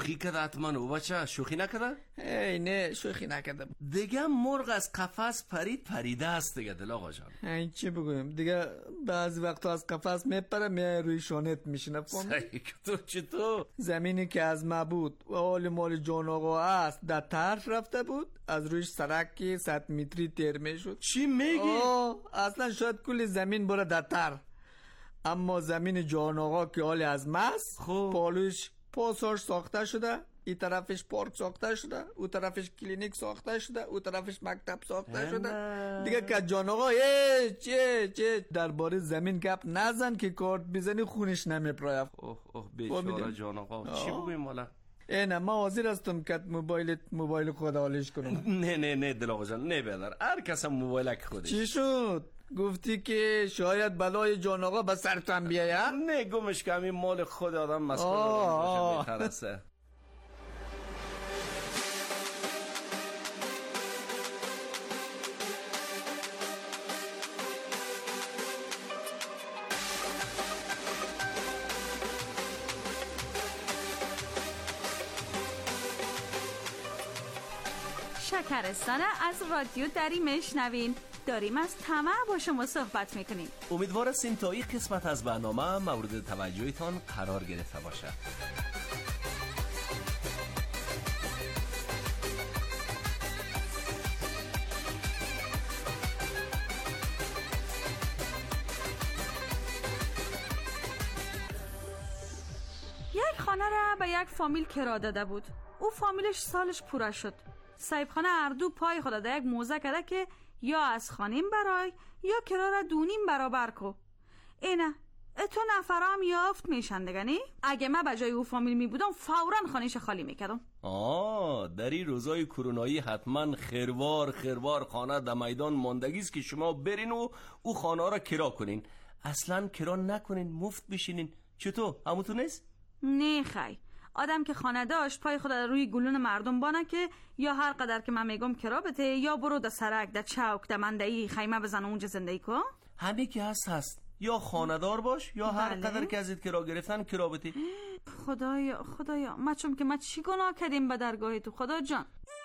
شوخی کرده حتما او بچه. شوخی نکرده؟ ای نه شوخی نکردم. دیگه مرغ از قفس پریده است دیگه دل آقا جان. این چی بگویم دیگه، بعضی وقتا از قفس میپره میای روی شانت میشینه. صحیح تو چطور؟ زمینی که از ما بود و حال مال جان آقا است در طرف رفته بود، از رویش سرکی 100 متری تیر میشد. چی میگی؟ اصلا شاید کل زمین بره در طرف، اما زمین جان آقا که حال از ماست، پالوش پاساژ ساخته شده، این طرفش پارک ساخته شده، او طرفش کلینیک ساخته شده، او طرفش مکتب ساخته شده دیگه. که جان آقا چه درباره زمین گپ نزن که کارت بزنی خونش نمیپره. اوه بیچاره جان آقا. چی بگویم حالا؟ نه من حاضر هستم که موبایل خود حالش کنم. نه دل آقا جان، نه بدر، هر کس هم موبایلک خودش. چی شد؟ گفتی که شاید بلای جان آقا به سرتان بیاید؟ نه گمش که همین مال خود آدم مسئول باشه میترسه. شکرستان از رادیو دری میشنوین. داریم از طمع با شما صحبت میکنیم. امیدوار هستیم تا این قسمت از برنامه مورد توجهتان قرار گرفته باشد. یک خانه را به یک فامیل کرا داده بود. او فامیلش سالش پوره شد. صاحب خانه اردو پای خود در یک موزه کرده که یا از خانیم برای یا کرا را دونیم برابر کو. اینه تو نفرام یافت میشن دگنی. اگه من بجای او فامیل می بودم فوراً خانهش خالی میکردم. در این روزای کرونایی حتما خروار خانه در میدان ماندگیست که شما برین و او خانه را کرا کنین. اصلا کرا نکنین، مفت بشینین. چطور؟ همونتون نیست؟ نه خی، آدم که خانه داشت پای خود روی گلون مردم بانه که یا هر قدر که من میگم کرا بده یا برو در سرک در چوک در مندهی خیمه بزن اونجا زندگی کن. همه که هست یا خانه‌دار باش یا هر قدر که ازت کرا گرفتن کرا بده. خدایا ما چون که ما چی گناه کردیم به درگاه تو خدا جان.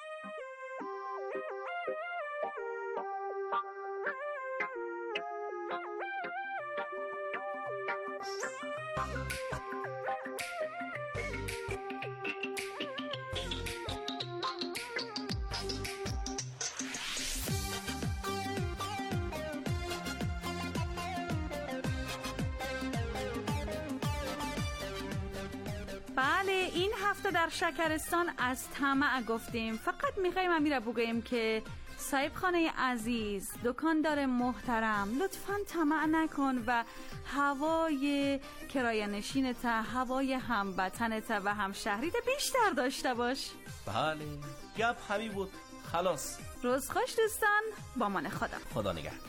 بله، این هفته در شکرستان از طمع گفتیم. فقط میخوایم امیره بگوییم که صاحب خانه عزیز، دکاندار محترم، لطفاً طمع نکن و هوای کرایه نشینت، هوای هموطنت و همشهریت بیشتر داشته باش. بله، گپ همین بود. خلاص. روز خوش دوستان، با من خدا نگهدار.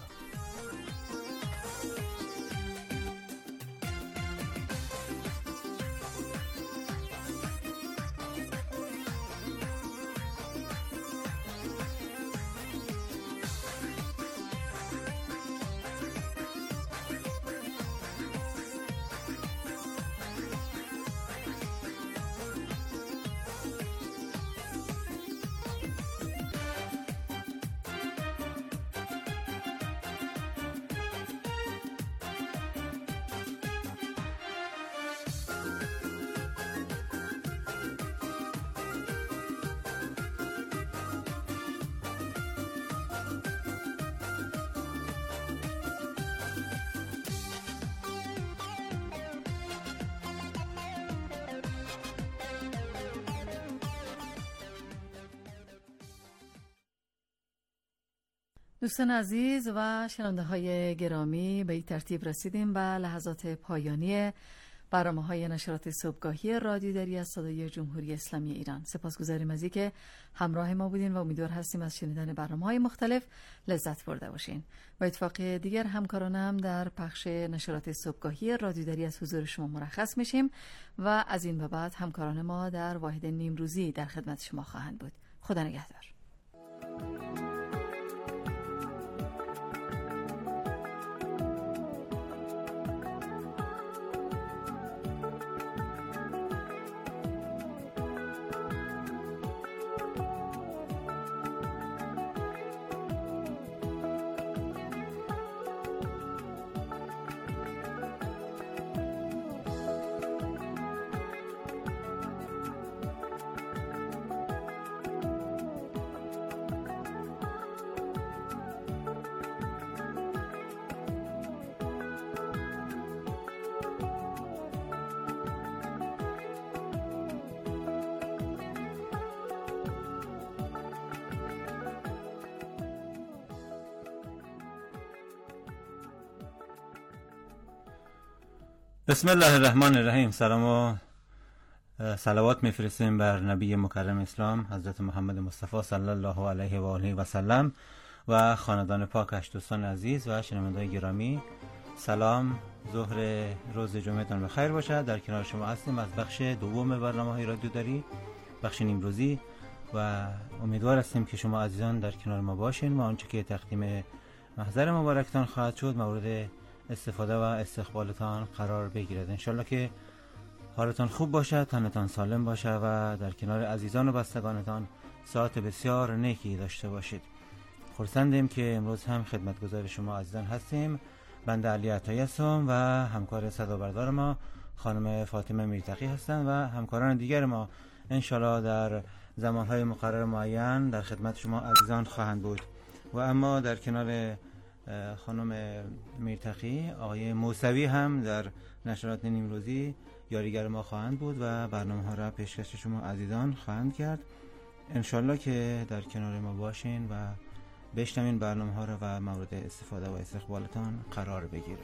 دوستان عزیز و شنونده های گرامی، به این ترتیب رسیدیم به لحظات پایانی برنامه‌های نشرات صبحگاهی رادیو دری از صدای جمهوری اسلامی ایران. سپاسگزاریم از اینکه همراه ما بودین و امیدوار هستیم از شنیدن برنامه‌های مختلف لذت برده باشین. با اتفاق دیگر همکارانم در پخش نشرات صبحگاهی رادیو دری از حضور شما مرخص میشیم و از این به بعد همکاران ما در واحد نیمروزی در خدمت شما خواهند بود. خدا نگهدار. بسم الله الرحمن الرحیم. سلام و صلوات میفرستیم بر نبی مکرم اسلام حضرت محمد مصطفی صلی الله علیه و آله و سلم و خاندان پاکش. دوستان عزیز و شنوندگان گرامی، سلام. ظهر روز جمعهتان بخیر باشد. در کنار شما هستیم از بخش دوم برنامه‌های رادیو دری، بخش نیمروزی، و امیدوار هستیم که شما عزیزان در کنار ما باشین و آنچه که تقدیم محضر مبارکتان خواهد شد مورد استفاده و استقبالتان قرار بگیرد. انشالله که حالتان خوب باشد، تنتان سالم باشد و در کنار عزیزان و بستگانتان ساعت بسیار نیکی داشته باشید. خرسندیم که امروز هم خدمتگزار شما عزیزان هستیم. بنده علی عطایی هستم و همکار صدابردار ما خانم فاطمه میرتقی هستند و همکاران دیگر ما انشالله در زمانهای مقرر معین در خدمت شما عزیزان خواهند بود. و اما در کنار خانم میرتقی آقای موسوی هم در نشرات نیمروزی یاریگر ما خواهند بود و برنامه ها را پیشکش شما عزیزان خواهند کرد. انشالله که در کنار ما باشین و بشنوین برنامه ها را و مورد استفاده و استقبالتان قرار بگیره.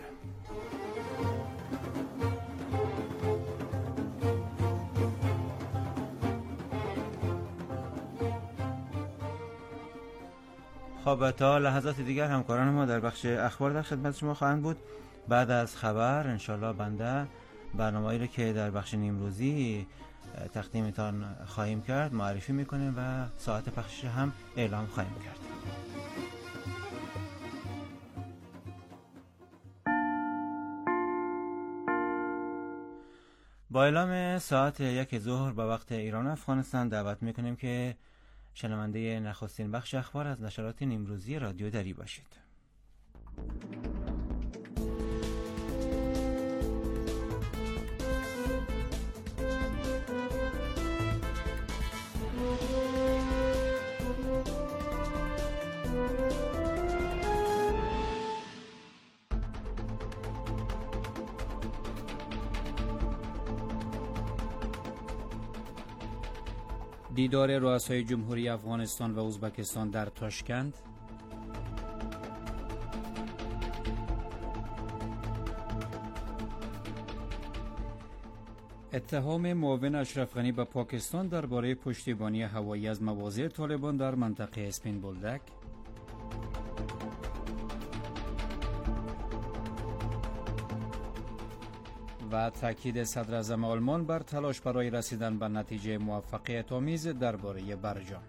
خب تا لحظات دیگر همکاران ما در بخش اخبار در خدمت شما خواهند بود. بعد از خبر انشالله بنده برنامه‌ای رو که در بخش نیمروزی تقدیمتان خواهیم کرد معرفی میکنیم و ساعت پخشش هم اعلام خواهیم کرد. با اعلام ساعت 1 ظهر به وقت ایران و افغانستان دعوت میکنیم که شنونده نخستین بخش اخبار از نشرات نیمروزی رادیو دری باشید. دیدار رؤسای جمهوری افغانستان و ازبکستان در تاشکند. اتهام معاون اشرف غنی به پاکستان درباره پشتیبانی هوایی از مواضع طالبان در منطقه اسپین بولدک. و تاکید صدر اعظم آلمان بر تلاش برای رسیدن به نتیجه موفقیت آمیز درباره برجام.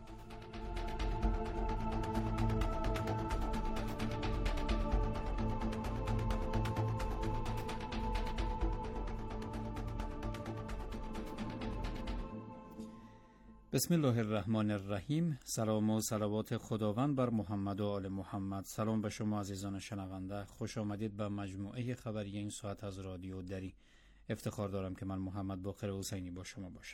بسم الله الرحمن الرحیم. سلام و صلوات خداوند بر محمد و آل محمد. سلام به شما عزیزان شنونده، خوش آمدید به مجموعه خبری این ساعت از رادیو دری. افتخار دارم که من محمد باقر حسینی با شما باشم.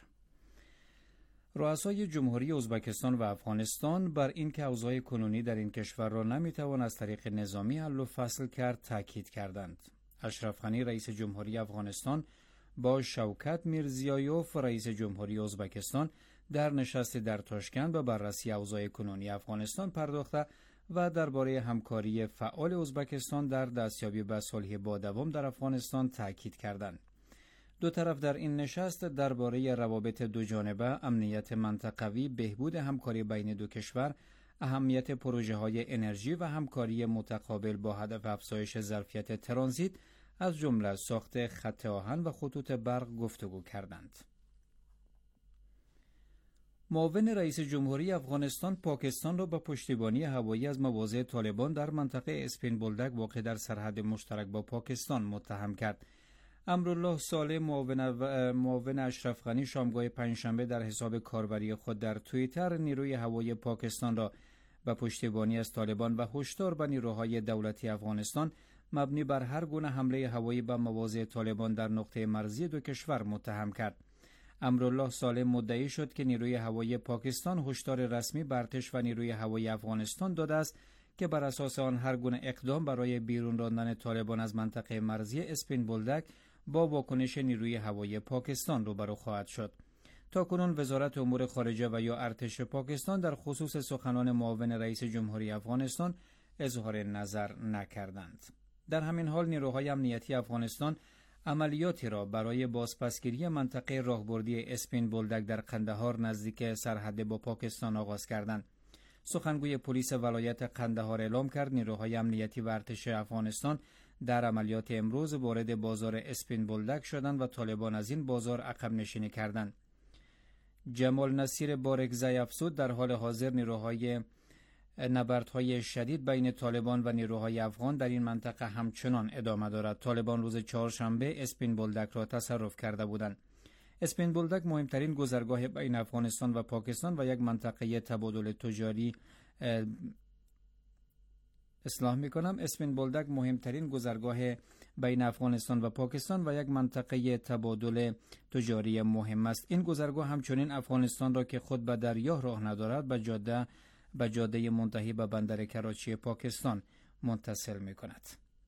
رؤسای جمهوری ازبکستان و افغانستان بر این که اوضاع کنونی در این کشور را نمیتوان از طریق نظامی حل و فصل کرد تاکید کردند. اشرف غنی رئیس جمهوری افغانستان با شوکت میرزیایوف رئیس جمهوری ازبکستان در نشست در تاشکند به بررسی اوضاع کنونی افغانستان پرداخته و درباره همکاری فعال ازبکستان در دستیابی به صلح با دوام در افغانستان تاکید کردند. دو طرف در این نشست درباره روابط دو جانبه، امنیت منطقوی، بهبود همکاری بین دو کشور، اهمیت پروژه‌های انرژی و همکاری متقابل با هدف افزایش ظرفیت ترانزیت از جمله ساخت خط آهن و خطوط برق گفتگو کردند. معاون رئیس جمهوری افغانستان پاکستان را به پشتیبانی هوایی از مواضع طالبان در منطقه اسپین بولدک واقع در سرحد مشترک با پاکستان متهم کرد. امرالله صالح معاون اشرف غنی شامگاه پنجشنبه در حساب کاربری خود در توییتر نیروی هوایی پاکستان را به پشتیبانی از طالبان و هشدار به نیروهای دولتی افغانستان مبنی بر هر گونه حمله هوایی به مواضع طالبان در نقطه مرزی دو کشور متهم کرد. امرالله صالح مدعی شد که نیروی هوایی پاکستان هشدار رسمی بر ارتش و نیروی هوایی افغانستان داده است که بر اساس آن هر گونه اقدام برای بیرون راندن طالبان از منطقه مرزی اسپین بولدک با واکنش نیروی هوایی پاکستان روبرو خواهد شد. تاکنون وزارت امور خارجه و یا ارتش پاکستان در خصوص سخنان معاون رئیس جمهوری افغانستان اظهار نظر نکردند. در همین حال نیروهای امنیتی افغانستان عملیاتی را برای بازپسگیری منطقه راهبردی اسپین بولدک در قندهار نزدیک سرحد با پاکستان آغاز کردند. سخنگوی پلیس ولایت قندهار اعلام کرد نیروهای امنیتی و ارتش افغانستان در عملیات امروز وارد بازار اسپین بولدک شدند و طالبان از این بازار عقب نشینی کردند. جمال نصیر بارکزی افزود در حال حاضر نبردهای شدید بین طالبان و نیروهای افغان در این منطقه همچنان ادامه دارد. طالبان روز چهارشنبه اسپین بولدک را تصرف کرده بودند. اسپین بولدک مهمترین گذرگاه بین افغانستان و پاکستان و یک منطقه تبادل تجاری اسپین بولدک مهمترین گذرگاه بین افغانستان و پاکستان و یک منطقه تبادل تجاری مهم است. این گذرگاه همچنین افغانستان را که خود به دریا راه ندارد به جاده منتهی به بندر کراچی پاکستان متصل می کند.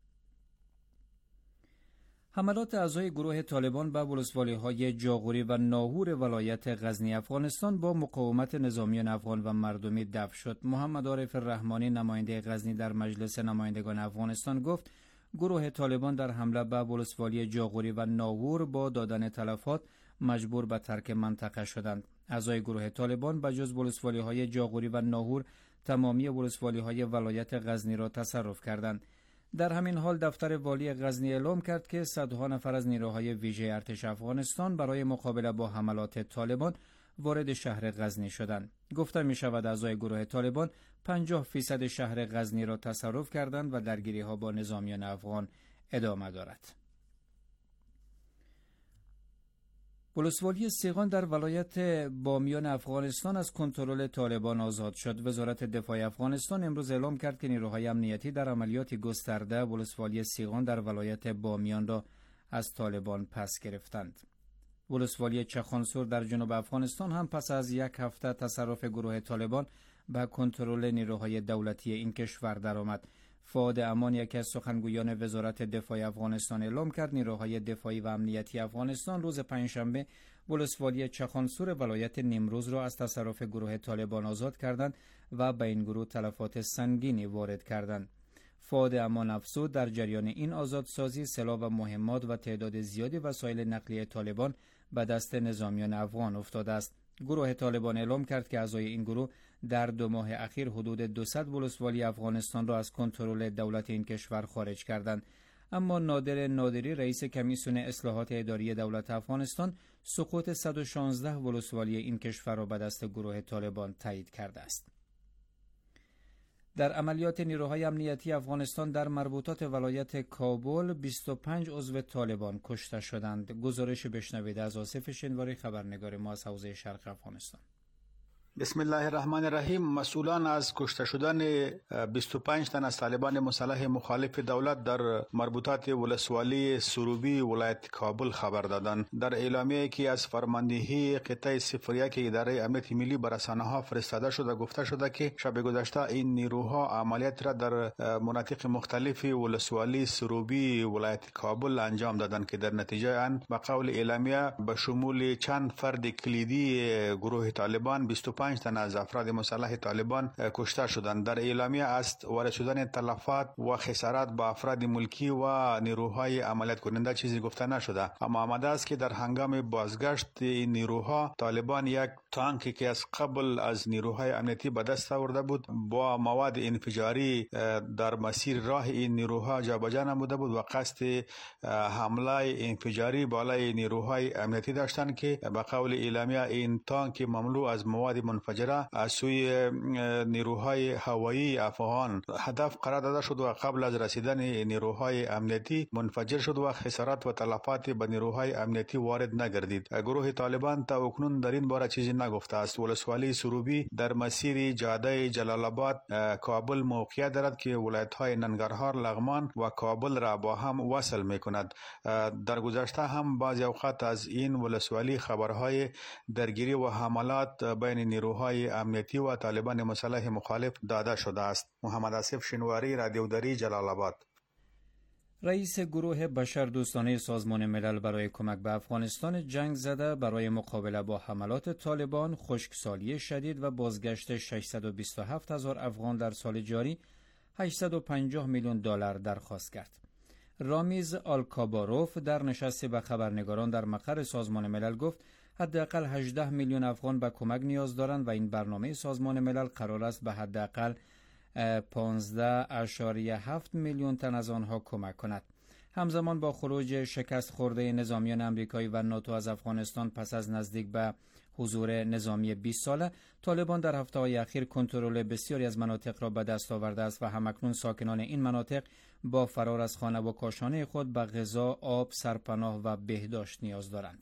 حملات اعضای گروه طالبان به ولسوالی‌های جاغوری و ناهور ولایت غزنی افغانستان با مقاومت نظامیان افغان و مردمی دفع شد. محمد عارف الرحمانی نماینده غزنی در مجلس نمایندگان افغانستان گفت گروه طالبان در حمله به ولسوالی جاغوری و ناهور با دادن تلفات مجبور به ترک منطقه شدند. اعضای گروه طالبان به جز ولسوالی‌های جاغوری و ناهور تمامی ولسوالی‌های ولایت غزنی را تصرف کردند. در همین حال دفتر والی غزنی اعلام کرد که صدها نفر از نیروهای ویژه ارتش افغانستان برای مقابله با حملات طالبان وارد شهر غزنی شدند. گفته می شود اعضای گروه طالبان 50% شهر غزنی را تصرف کردند و درگیری ها با نظامیان افغان ادامه دارد. ولسوالی سیغان در ولایت بامیان افغانستان از کنترل طالبان آزاد شد. وزارت دفاع افغانستان امروز اعلام کرد که نیروهای امنیتی در عملیاتی گسترده ولسوالی سیغان در ولایت بامیان را از طالبان پس گرفتند. ولسوالی چخانسور در جنوب افغانستان هم پس از یک هفته تصرف گروه طالبان به کنترل نیروهای دولتی این کشور درآمد. فؤاد امان یکی از سخنگویان وزارت دفاع افغانستان اعلام کرد نیروهای دفاعی و امنیتی افغانستان روز پنجشنبه ولسوالی چخانسور ولایت نیمروز را از تصرف گروه طالبان آزاد کردند و به این گروه تلفات سنگینی وارد کردند. فؤاد امان افزود در جریان این آزادسازی سلاح و مهمات و تعداد زیادی وسایل نقلیه طالبان به دست نظامیان افغان افتاده است. گروه طالبان اعلام کرد که اعضای این گروه در 2 ماه اخیر حدود 200 ولسوالی افغانستان را از کنترل دولت این کشور خارج کردند. اما نادر نادری رئیس کمیسیون اصلاحات اداری دولت افغانستان سقوط 116 ولسوالی این کشور را به دست گروه طالبان تایید کرده است. در عملیات نیروهای امنیتی افغانستان در مربوطات ولایت کابل 25 عضو طالبان کشته شدند. گزارش بشنوید از آصف شنواری خبرنگار ما از حوزه شرق افغانستان. بسم الله الرحمن الرحیم. مسئولان از کشته شدن 25 تن از طالبان مسلح مخالف دولت در مربوطات ولسوالی سروبی ولایت کابل خبر دادند. در اعلامیه‌ای که از فرماندهی قطعه 01 اداره امنیت ملی بر رسانه‌ها فرستاده شده گفته شده که شب گذشته این نیروها عملیات را در مناطق مختلف ولسوالی سروبی ولایت کابل انجام دادند که در نتیجه آن به قول اعلامیه به شمول چند فرد کلیدی گروه طالبان 25 تن از افراد مسلح طالبان کشته شدند. در اعلامیه است وارد شدن تلفات و خسارات به افراد ملکی و نیروهای عملیات کننده چیزی گفته نشده، اما آمده است که در هنگام بازگشت این نیروها طالبان یک تانکی که از قبل از نیروهای امنیتی به دست آورده بود با مواد انفجاری در مسیر راه این نیروها جابجا نموده بود و قصد حمله انفجاری بالای نیروهای امنیتی داشتند که به قول اعلامیه این تانک مملو از مواد منفجره از سوی نیروهای هوایی افغان هدف قرار داده شد و قبل از رسیدن نیروهای امنیتی منفجر شد و خسارات و تلفات به نیروهای امنیتی وارد نگردید. گروه طالبان تا اکنون در این باره چیزی نگفته است. ولسوالی سروبی در مسیر جاده جلال آباد کابل موقعیت دارد که ولایت‌های ننگرهار، لغمان و کابل را با هم وصل می‌کند. در گذشته هم بعضی اوقات از این ولسوالی خبرهای درگیری و حملات بین نیروهای امنیتی و طالبان مسلح مخالف داده شده است. محمد آصف شنواری، رادیو دری، جلال آباد. رئیس گروه بشردوستانه سازمان ملل برای کمک به افغانستان جنگ زده برای مقابله با حملات طالبان، خشکسالی شدید و بازگشت 627,000 افغان در سال جاری 850 میلیون دلار درخواست کرد. رامیز آلکاباروف در نشستی با خبرنگاران در مقر سازمان ملل گفت حداقل 18 میلیون افغان به کمک نیاز دارند و این برنامه سازمان ملل قرار است به حداقل 15.7 میلیون تن از آنها کمک کند. همزمان با خروج شکست خورده نظامیان آمریکایی و ناتو از افغانستان پس از نزدیک به حضور نظامی 20 ساله، طالبان در هفته‌های اخیر کنترل بسیاری از مناطق را به دست آورده است و همکنون ساکنان این مناطق با فرار از خانه و کاشانه خود به غذا، آب، سرپناه و بهداشت نیاز دارند.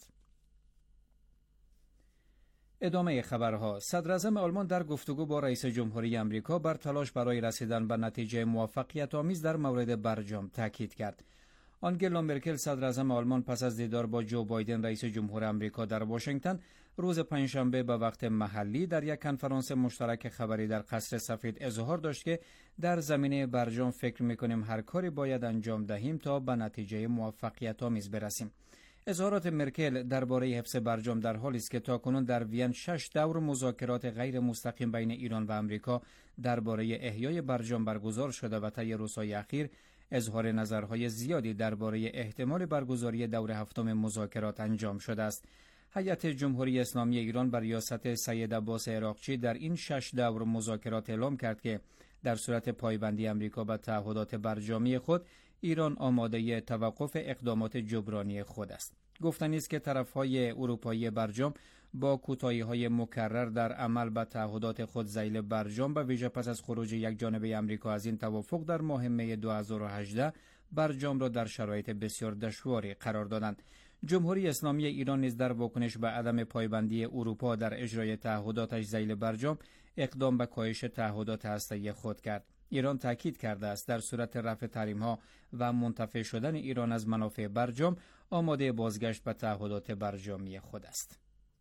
ادامه خبرها. صدراعظم آلمان در گفتگو با رئیس جمهوری آمریکا بر تلاش برای رسیدن به نتیجه موفقیت آمیز در مورد برجام تاکید کرد. آنگلا مرکل صدراعظم آلمان پس از دیدار با جو بایدن رئیس جمهور آمریکا در واشنگتن روز پنجشنبه به وقت محلی در یک کنفرانس مشترک خبری در قصر سفید اظهار داشت که در زمینه برجام فکر می‌کنیم هر کاری باید انجام دهیم تا به نتیجه موفقیت آمیز برسیم. اظهارات مرکل درباره حفظ برجام در حالی است که تاکنون در وین 6 دور مذاکرات غیر مستقیم بین ایران و آمریکا درباره احیای برجام برگزار شده و طی روزهای اخیر اظهار نظرهای زیادی درباره احتمال برگزاری دور هفتم مذاکرات انجام شده است. هیئت جمهوری اسلامی ایران بر ریاست سید عباس عراقچی در این 6 دور مذاکرات اعلام کرد که در صورت پایبندی آمریکا به تعهدات برجامی خود، ایران آماده توقف اقدامات جبرانی خود است. گفتنی است که طرفهای اروپایی برجام با کوتاهی‌های مکرر در عمل به تعهدات خود ذیل برجام به ویژه پس از خروج یک جانبه آمریکا از این توافق در ماه می 2018 برجام را در شرایط بسیار دشواری قرار دادند. جمهوری اسلامی ایران نیز در واکنش به عدم پایبندی اروپا در اجرای تعهداتش ذیل برجام اقدام به کاهش تعهدات هسته‌ای خود کرد. ایران تاکید کرده است در صورت رفع تحریم‌ها و منتفع شدن ایران از منافع برجام آماده بازگشت به تعهدات برجامی خود است.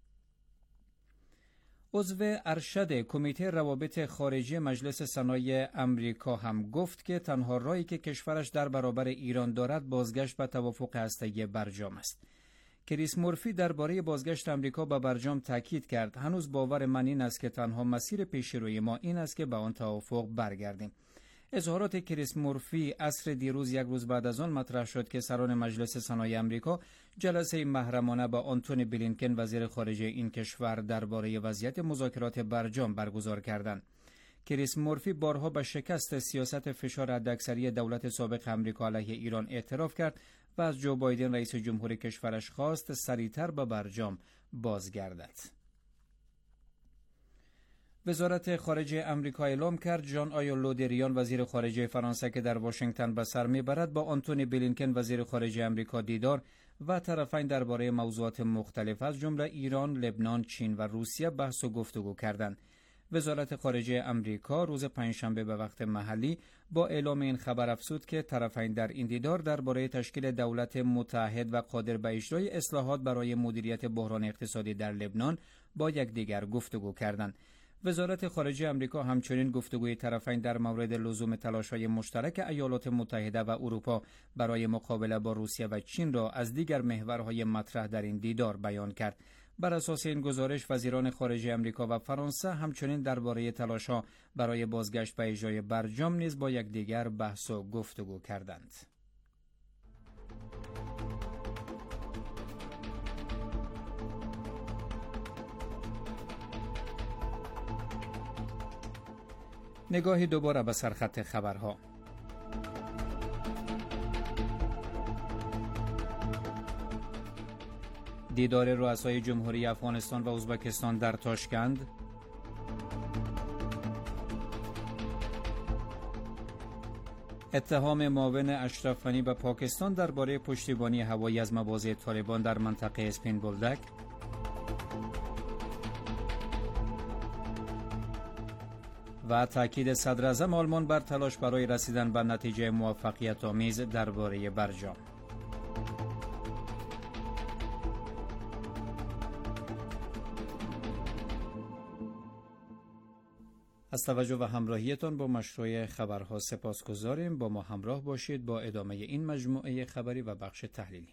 عضو ارشد کمیته روابط خارجی مجلس سنای آمریکا هم گفت که تنها راهی که کشورش در برابر ایران دارد بازگشت به توافق هسته‌ای برجام است. کریس مورفی درباره بازگشت آمریکا به برجام تاکید کرد: هنوز باور من این است که تنها مسیر پیشروی ما این است که به آن توافق برگردیم. اظهارات کریس مورفی عصر دیروز یک روز بعد از آن مطرح شد که سران مجلس سنای آمریکا جلسه محرمانه با آنتونی بلینکن وزیر خارجه این کشور درباره وضعیت مذاکرات برجام برگزار کردند. کریس مورفی بارها به شکست سیاست فشار حداکثری دولت سابق آمریکا علیه ایران اعتراف کرد و از جو بایدن رئیس جمهور کشورش خواست سریعتر به برجام بازگردد. وزارت خارجه آمریکا اعلام کرد ژان آیو لودریان وزیر خارجه فرانسه که در واشنگتن به سر میبرد با آنتونی بلینکن وزیر خارجه آمریکا دیدار و طرفین درباره موضوعات مختلف از جمله ایران، لبنان، چین و روسیه بحث و گفتگو کردند. وزارت خارجه آمریکا روز پنجشنبه به وقت محلی با اعلام این خبر افزود که طرفین در این دیدار درباره تشکیل دولت متحد و قادر به اجرای اصلاحات برای مدیریت بحران اقتصادی در لبنان با یکدیگر گفتگو کردند. وزارت خارجه آمریکا همچنین گفتگوی طرفین در مورد لزوم تلاش‌های مشترک ایالات متحده و اروپا برای مقابله با روسیه و چین را از دیگر محورهای مطرح در این دیدار بیان کرد. بر اساس این گزارش وزیران خارجه آمریکا و فرانسه همچنین درباره تلاش‌ها برای بازگشت به اجرای برجام نیز با یکدیگر بحث و گفتگو کردند. نگاهی دوباره به سرخط خبرها. دیدار رؤسای جمهوری افغانستان و ازبکستان در تاشکند. اتهام معاون اشرف غنی به پاکستان درباره پشتیبانی هوایی از مواضع طالبان در منطقه اسپین بولدک. و تاکید صدراعظم آلمان بر تلاش برای رسیدن به نتیجه موفقیت آمیز درباره برجام. از توجه و همراهیتان با مشروع خبرها سپاسگزاریم. با ما همراه باشید با ادامه این مجموعه خبری و بخش تحلیلی.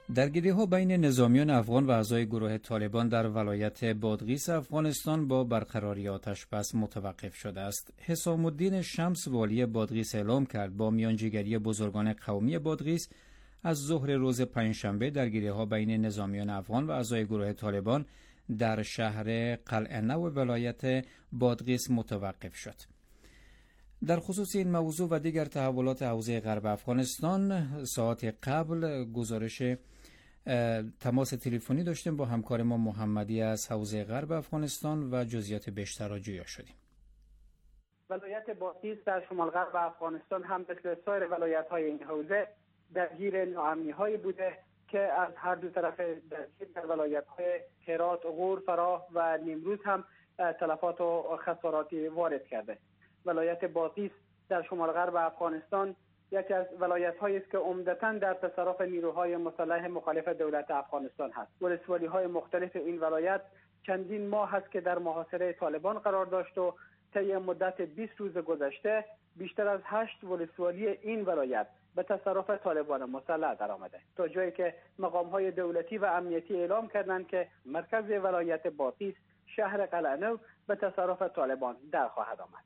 درگیری‌ها بین نظامیان افغان و اعضای گروه طالبان در ولایت بادغیس افغانستان با برقراری آتش‌بس متوقف شده است. حسام الدین شمس والی بادغیس اعلام کرد با میانجیگری بزرگان قومی بادغیس از ظهر روز پنجشنبه درگیری‌ها بین نظامیان افغان و اعضای گروه طالبان در شهر قلعه نو ولایت بادغیس متوقف شد. در خصوص این موضوع و دیگر تحولات حوزه غرب افغانستان ساعت قبل گزارش تماس تلفنی داشتیم با همکار ما محمدی از حوزه غرب افغانستان و جزئیات بیشتر را جویا شدیم. ولایت بادغیس در شمال غرب افغانستان هم مثل سایر ولایت‌های این حوزه درگیر ناامنی‌هایی بوده که از هر دو طرف درگیر در ولایت‌های هرات، غور، فراه و نیمروز هم تلفات و خساراتی وارد کرده. ولایت بادغیس در شمال غرب افغانستان یکی از ولایت‌هایی است که عمدتاً در تصرف نیروهای مسلح مخالف دولت افغانستان هست. ولسوالی‌های مختلف این ولایت چندین ماه است که در محاصره طالبان قرار داشت و طی مدت 20 روز گذشته بیشتر از 8 ولسوالی این ولایت به تصرف طالبان مسلح درآمده، تا جایی که مقام‌های دولتی و امنیتی اعلام کردند که مرکز ولایت بادغیس شهر قلعه نو به تصرف طالبان در خواهد آمد.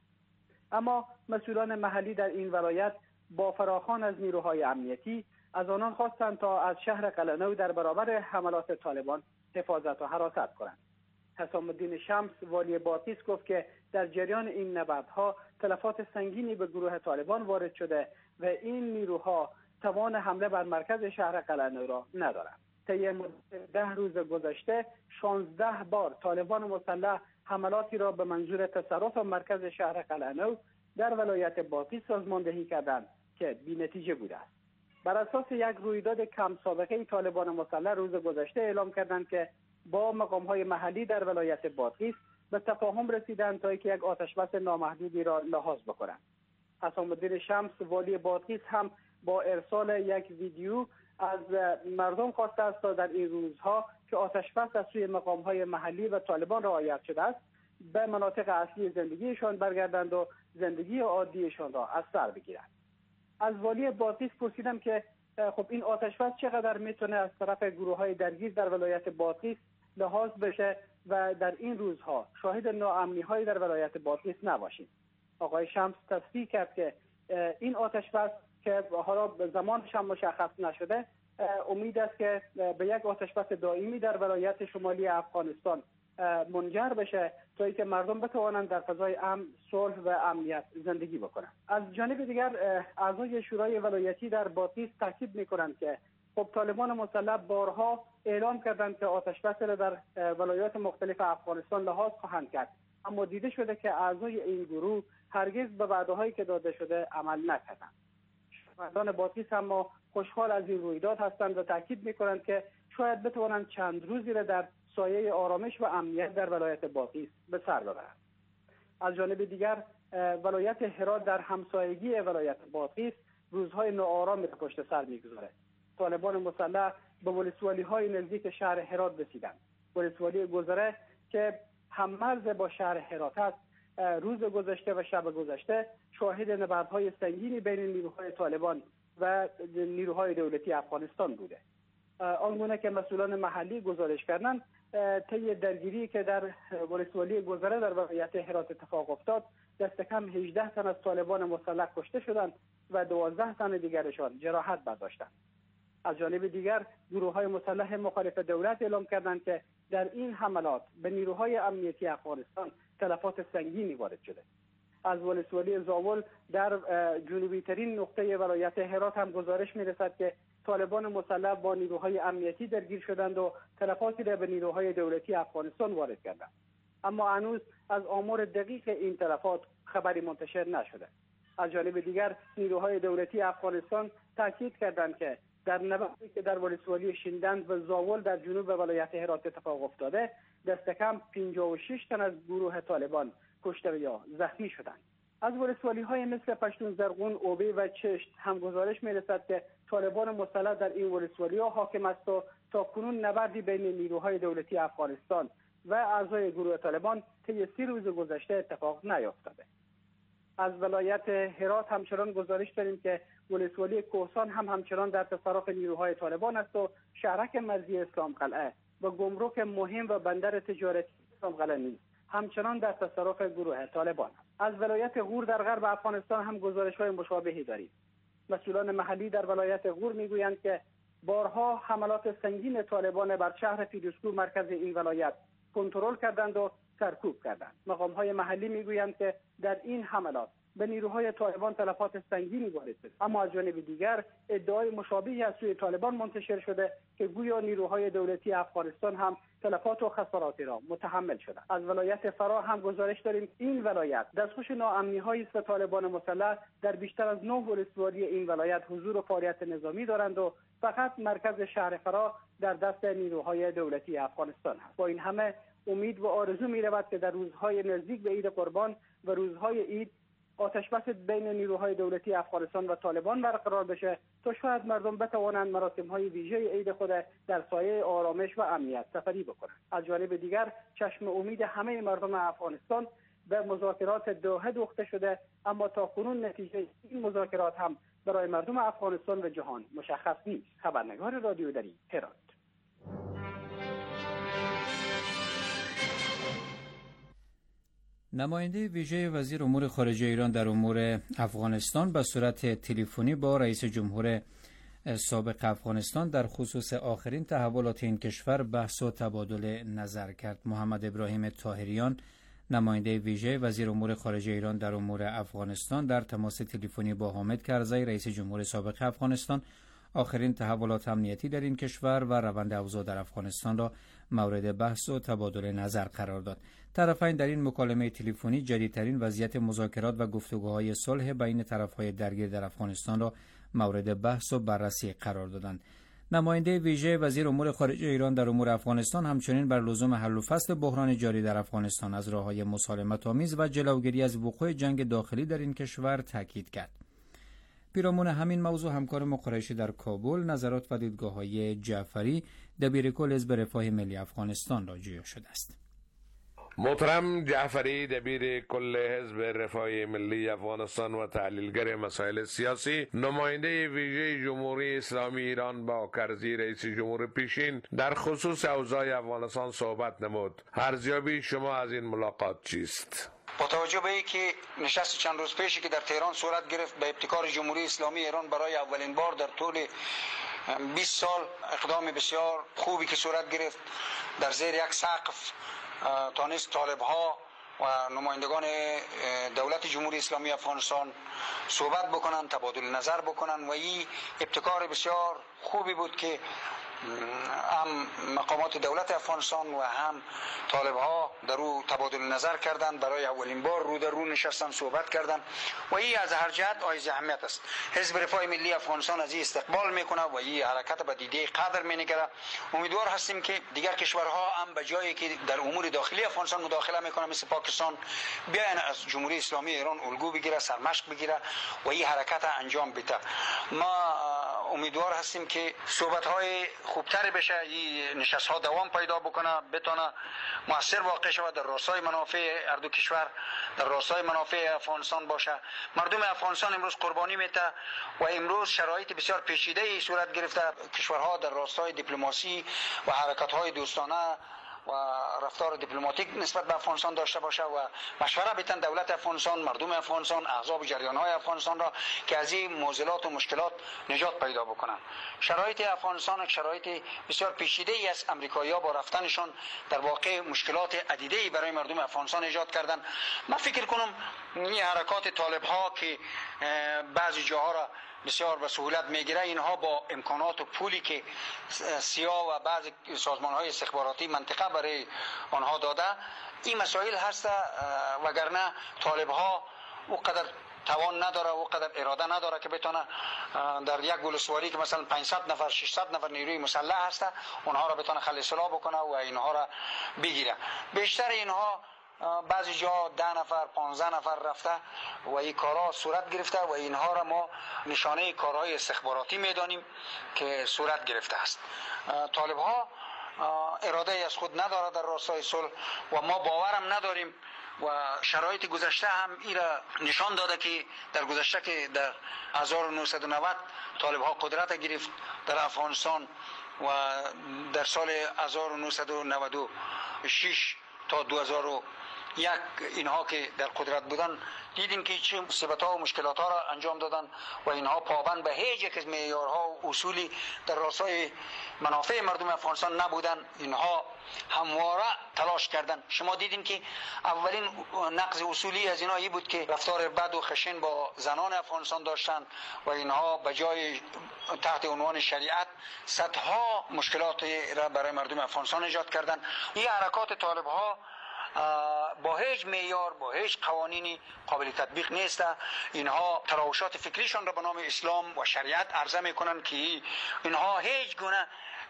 اما مسئولان محلی در این ولایت با فراخوان از نیروهای امنیتی از آنان خواستند تا از شهر قلعه نو در برابر حملات طالبان حفاظت و حراست کنند. حسام الدین شمس والی بادغیس گفت که در جریان این نبردها تلفات سنگینی به گروه طالبان وارد شده و این نیروها توان حمله بر مرکز شهر قلعه نو را ندارند. طی مدت 10 روز گذشته 16 بار طالبان مسلح حملاتی را به منظور تصرف مرکز شهر قلعه نو در ولایت بادغیس سازماندهی کردند که بی‌نتیجه بوده است. بر اساس یک رویداد کم سابقه طالبان مسلح روز گذشته اعلام کردند که با مقام‌های محلی در ولایت بادغیس به تفاهم رسیدند تا یک آتشبس نامحدودی را لحاظ بکنند. حسام الدین شمس والی بادغیس هم با ارسال یک ویدیو از مردم خواسته است تا در این روزها که آتشبس از سوی مقام‌های محلی و طالبان رعایت شده است به مناطق اصلی زندگیشان برگردند و زندگی عادیشان را از سر بگیرند. از والی بادغیس پرسیدم که خب این آتشبس چقدر میتونه از طرف گروه‌های درگیر در ولایت بادغیس لحاظ بشه و در این روزها شاهد ناامنی‌هایی در ولایت بادغیس نباشیم. آقای شمس تصدیق کرد که این آتشبس که حالا زمانش هم مشخص نشده امید است که به یک آتشبس دائمی در ولایت شمالی افغانستان منجر بشه تا اینکه مردم بتوانند در فضای امن، صلح و امنیت زندگی بکنند. از جانب دیگر اعضای شورای ولایتی در بادغیس تاکید می‌کنند که خب طالبان مسلح بارها اعلام کردند که آتشبس را در ولایات مختلف افغانستان لحاظ خواهند کرد، اما دیده شده که اعضای این گروه هرگز به وعده‌هایی که داده شده عمل نکردند. شهروندان بادغیس اما خوشحال از این رویداد هستند و تاکید می‌کنند که شاید بتوانند چند روزی را در سایه آرامش و امنیت در ولایت بادغیس به سر ببرند. از جانب دیگر ولایت هرات در همسایگی ولایت بادغیس روزهای ناآرامی را پشت سر می‌گذارد. طالبان مسلح به ولسوالی‌های نزدیک شهر هرات رسیدند. ولسوالی گذره که هم‌مرز با شهر هرات است روز گذشته و شب گذشته شاهد نبردهای سنگینی بین نیروهای طالبان و نیروهای دولتی افغانستان بوده. آنگونه که مسئولان محلی گزارش کردند طی درگیری که در ولسوالی گذره در ولایت هرات اتفاق افتاد دست کم 18 تن از طالبان مسلح کشته شدند و 12 تن دیگرشان جراحت برداشتند. از جانب دیگر گروه‌های مسلح مخالف دولت اعلام کردند که در این حملات به نیروهای امنیتی افغانستان تلفات سنگینی وارد شده. از ولسوالی زاول در جنوبی ترین نقطه ولایت هرات هم گزارش می‌رسد که طالبان مسلح با نیروهای امنیتی درگیر شدند و تلفاتی را به نیروهای دولتی افغانستان وارد کردند. اما هنوز از آمار دقیق این تلفات خبری منتشر نشده. از جانب دیگر نیروهای دولتی افغانستان تاکید کردند که در نبردی که در ولسوالی شیندند و زاول در جنوب ولایت هرات اتفاق افتاده دست کم 56 تن از گروه طالبان کشته یا زخمی شدند. از ولسوالی‌های مثل پشتون زرغون، اوبی و چشت هم گزارش می‌رسد که طالبان مسلح در این ولسوالی‌ها حاکم است و تا کنون نبردی بین نیروهای دولتی افغانستان و اعضای گروه طالبان طی 30 روز گذشته اتفاق نیفتاده. از ولایت هرات همچنان گزارش داریم که ولسوالی کوهستان هم همچنان در تصرف نیروهای طالبان است و شهرک مرزی اسلام قلعه و گمرک مهم و بندر تجارتی اسلام قلعه نیز همچنان در تصرف گروه طالبان است. از ولایت غور در غرب افغانستان هم گزارش‌های مشابهی داریم. مسئولان محلی در ولایت غور میگویند که بارها حملات سنگین طالبان بر شهر فیروزکوه مرکز این ولایت کنترل کردند و سرکوب کردند. مقام‌های محلی میگویند که در این حملات به نیروهای طالبان تلفات سنگینی وارد شد، اما از جانب دیگر ادعای مشابهی از سوی طالبان منتشر شده که گویا نیروهای دولتی افغانستان هم تلفات و خساراتی را متحمل شدند. از ولایت فرا هم گزارش داریم این ولایت دستخوش ناامنی‌هایی است و طالبان مسلح در بیشتر از 9 ولسوالی این ولایت حضور و فعالیت نظامی دارند و فقط مرکز شهر فرا در دست نیروهای دولتی افغانستان است. با این همه امید و آرزو می‌رود که در روزهای نزدیک به عید قربان و روزهای عید آتش‌بس بین نیروهای دولتی افغانستان و طالبان برقرار بشه تا شاید مردم بتوانند مراسم‌های ویژه عید خود در سایه آرامش و امنیت سپری بکنند. از جانب دیگر چشم امید همه مردم افغانستان به مذاکرات دوحه دوخته شده، اما تاکنون نتیجه این مذاکرات هم برای مردم افغانستان و جهان مشخص نیست. خبرنگار رادیو دری هرات. نماینده ویژه وزیر امور خارجه ایران در امور افغانستان به صورت تلفنی با رئیس جمهور سابق افغانستان در خصوص آخرین تحولات این کشور بحث و تبادل نظر کرد. محمد ابراهیم طاهریان، نماینده ویژه وزیر امور خارجه ایران در امور افغانستان، در تماس تلفنی با حامد کرزی، رئیس جمهور سابق افغانستان، آخرین تحولات امنیتی در این کشور و روند اوضاع در افغانستان را مورد بحث و تبادل نظر قرار داد. طرفین در این مکالمه تلفنی جدیدترین وضعیت مذاکرات و گفتگوهای صلح بین طرفهای درگیر در افغانستان را مورد بحث و بررسی قرار دادند. نماینده ویژه وزیر امور خارجه ایران در امور افغانستان همچنین بر لزوم حل و فصل بحران جاری در افغانستان از راه‌های مسالمت‌آمیز و جلوگیری از وقوع جنگ داخلی در این کشور تاکید کرد. پیرامون همین موضوع همکار ما قریشی در کابل نظرات و دیدگاه‌های جعفری دبیرکل حزب رفاه ملی افغانستان را جویا شده است. محترم جعفری، دبیر کل حزب رفاه ملی افغانستان و تحلیلگر مسائل سیاسی، نماینده ویژه جمهوری اسلامی ایران با کرزی رئیس جمهور پیشین در خصوص اوضاع افغانستان صحبت نمود. ارزیابی شما از این ملاقات چیست؟ با توجه به اینکه نشست چند روز پیشی که در تهران صورت گرفت به ابتکار جمهوری اسلامی ایران برای اولین بار در طول 20 سال اقدام بسیار خوبی که صورت گرفت در زیر یک سقف تانست طالب‌ها و نمایندگان دولت جمهوری اسلامی افغانستان صحبت بکنن، تبادل نظر بکنن و این ابتکار بسیار خوبی بود که هم مقامات دولت افغانستان و هم طالب‌ها در او تبادل نظر کردند. برای اولین بار رو در رو نشستن، صحبت کردند و این از هر جهت حائز اهمیت است. حزب رفاه ملی افغانستان از این استقبال میکنه و این حرکت به دیده قدر مینگره. امیدوار هستیم که دیگر کشورها هم به جایی که در امور داخلی افغانستان مداخله میکنه مثل پاکستان بیاین از جمهوری اسلامی ایران الگو بگیره، سرمشق بگیره و این حرکت انجام بده. ما امیدوار هستیم که صحبت‌های خوبتری بشه، این نشست‌ها دوام پیدا بکنه، بتونه مؤثر واقع شود در راستای منافع هر دو کشور، در راستای منافع افغانستان باشه. مردم افغانستان امروز قربانی میده و امروز شرایط بسیار پیچیده صورت گرفته. کشورها در راستای دیپلماسی و حرکت‌های دوستانه و رفتار دیپلماتیک نسبت به افغانستان داشته باشه و مشوره بدن دولت افغانستان، مردم افغانستان، احزاب جریان‌های افغانستان را که از این معضلات و مشکلات نجات پیدا بکنن. شرایط افغانستان شرایط بسیار پیچیده‌ای است. آمریکایی‌ها با رفتنشان در واقع مشکلات عدیده‌ای برای مردم افغانستان ایجاد کردن. من فکر کنم این حرکات طالب‌ها که بعضی جاها را بسیار به سهولت میگیره، اینها با امکانات و پولی که سیا و بعضی سازمان‌های استخباراتی منطقه برای آنها داده این مسائل هست، وگرنه طالب‌ها اونقدر توان نداره، اونقدر اراده نداره که بتونه در یک ولسوالی که مثلا 500 نفر 600 نفر نیروی مسلح هست اونها را بتونه خل سلاح بکنه و اینها را بگیره. بیشتر اینها بعضی جا 10 نفر 15 نفر رفته و این کارها صورت گرفته و اینها را ما نشانه کارهای استخباراتی میدانیم که صورت گرفته است. طالب‌ها اراده از خود نداره در راستای صلح و ما باورم نداریم و شرایط گذشته هم این را نشان داده که در گذشته که در 1990 طالب ها قدرت گرفت در افغانستان و در سال 1996 تا 2001 اینها که در قدرت بودن دیدیم که چه مصیبت ها و مشکلات ها را انجام دادن و اینها پابند به هیچ یک از معیارها و اصولی در راستای منافع مردم افغانستان نبودن. اینها همواره تلاش کردن. شما دیدین که اولین نقض اصولی از اینها بود که رفتار بد و خشن با زنان افغانستان داشتن و اینها به جای تحت عنوان شریعت صدها مشکلات را برای مردم افغانستان ایجاد کردن. این حرکات طالب ها با هیچ معیار با هیچ قوانینی قابل تطبیق نیست. اینها تراوشات فکریشان را به نام اسلام و شریعت عرضه میکنن که اینها هیچ گونه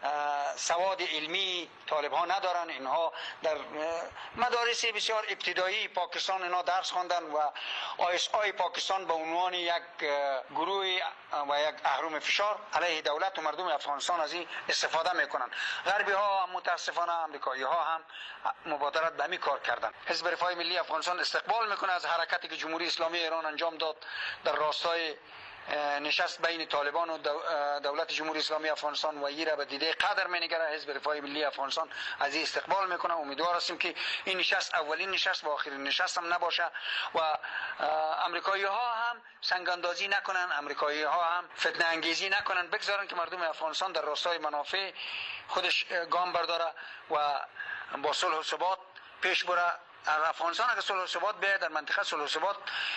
سواد علمی طالب ها ندارن. اینها در مدارس بسیار ابتدایی پاکستان اینا درس خواندن و آی پاکستان به عنوان یک گروه و یک اهرم فشار علیه دولت و مردم افغانستان از این استفاده میکنن. غربی ها متاسفانه امریکایی ها هم مبادرت به همین کار کردن. حزب رفاه ملی افغانستان استقبال میکنه از حرکتی که جمهوری اسلامی ایران انجام داد در راستای نشست بین طالبان و دولت جمهوری اسلامی افغانستان و این را به دیده قدر می‌نگره. حزب رفاه ملی افغانستان از این استقبال میکنه. امیدوار هستیم که این نشست اولین نشست و آخرین نشست هم نباشه و امریکایی ها هم سنگ اندازی نکنن، امریکایی ها هم فتنه انگیزی نکنن، بگذارن که مردم افغانستان در راستای منافع خودش گام برداره و با صلح و ثبات پیش بره. افغانستان اگر صلح و ثبات بیاید در منطقه صلح و ثبات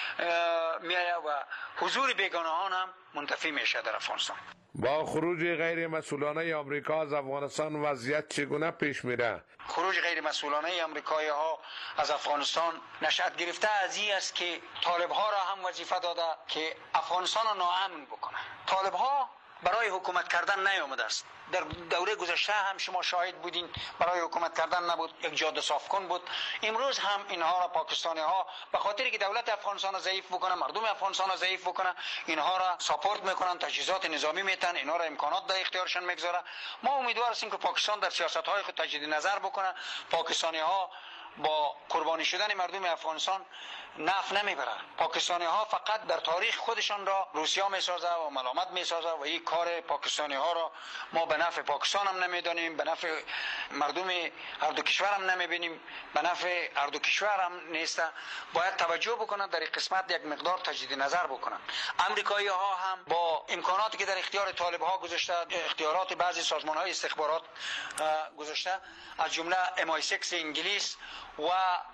میآید و حضور بیگانهان هم منتفی میشه در افغانستان. با خروج غیر مسئولانه آمریکا از افغانستان وضعیت چگونه پیش میره؟ خروج غیر مسئولانه آمریکایی ها از افغانستان نشأت گرفته از این است که طالب ها را هم وظیفه داده که افغانستان را ناامن بکنه. طالب ها برای حکومت کردن نیامده است. در دوره گذشته هم شما شاهد بودین برای حکومت کردن نبود، یک جاده صاف کن بود. امروز هم اینها را پاکستانی ها به خاطری که دولت افغانستان را ضعیف بکنه، مردم افغانستان را ضعیف بکنه، اینها را ساپورت میکنن، تجهیزات نظامی میتن، اینها را امکانات در اختیارشان میگذاره. ما امیدوار هستیم که پاکستان در سیاست های خود تجدید نظر بکنه. پاکستانی ها با قربانی شدن مردم افغانستان نفع نمیبرن. پاکستانی ها فقط در تاریخ خودشان را روسیا میسازه و ملامت میسازه و این کار پاکستانی ها را ما به نفع پاکستان هم نمیدانیم، به نفع مردم هر دو کشور هم نمیبینیم، به نفع هر دو کشور هم نیست. باید توجه بکنن در این قسمت یک مقدار تجدید نظر بکنن. امریکایی ها هم با امکاناتی که در اختیار طالب ها گذاشته، اختیارات بعضی سازمان های استخبارات گذاشته از جمله MI6 انگلیس و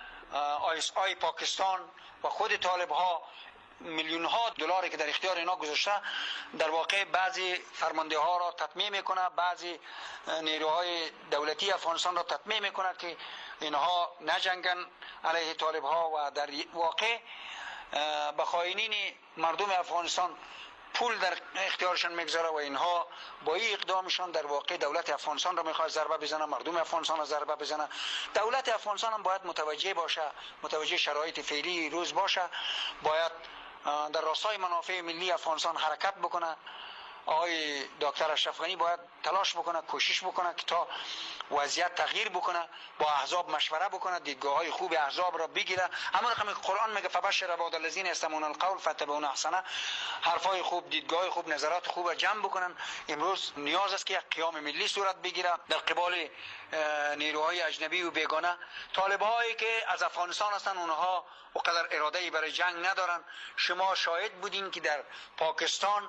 ISI پاکستان و خود طالب ها میلیون ها دلاری که در اختیار اینا گذاشته در واقع بعضی فرمانده ها را تطمیع میکنه، بعضی نیروهای دولتی افغانستان را تطمیع میکنه که اینها نجنگن علیه طالب ها و در واقع به خائنین مردم افغانستان پول در اختیارشان میگذاره و اینها با این اقدامشان در واقع دولت افغانستان را میخواد ضربه بزنه، مردم افغانستان را ضربه بزنه. دولت افغانستان هم باید متوجه باشه، متوجه شرایط فعلی روز باشه، باید در راستای منافع ملی افغانستان حرکت بکنه. آقای دکتر اشرف غنی باید تلاش بکنه، کوشش بکنه که تا وضعیت تغییر بکنه، با احزاب مشوره بکنه، دیدگاه های خوب احزاب را بگیره. همون رقم قرآن میگه فبشر عباد الذین یستمعون القول فاتبعون احسنه. حرفای خوب، دیدگاه خوب، نظرات خوب را جمع بکنن. امروز نیاز است که یک قیام ملی صورت بگیره در قبال نیروهای اجنبی و بیگانه. طالبایی که از افغانستان هستن اونها وقدر اراده‌ای برای جنگ ندارن. شما شاهد بودین که در پاکستان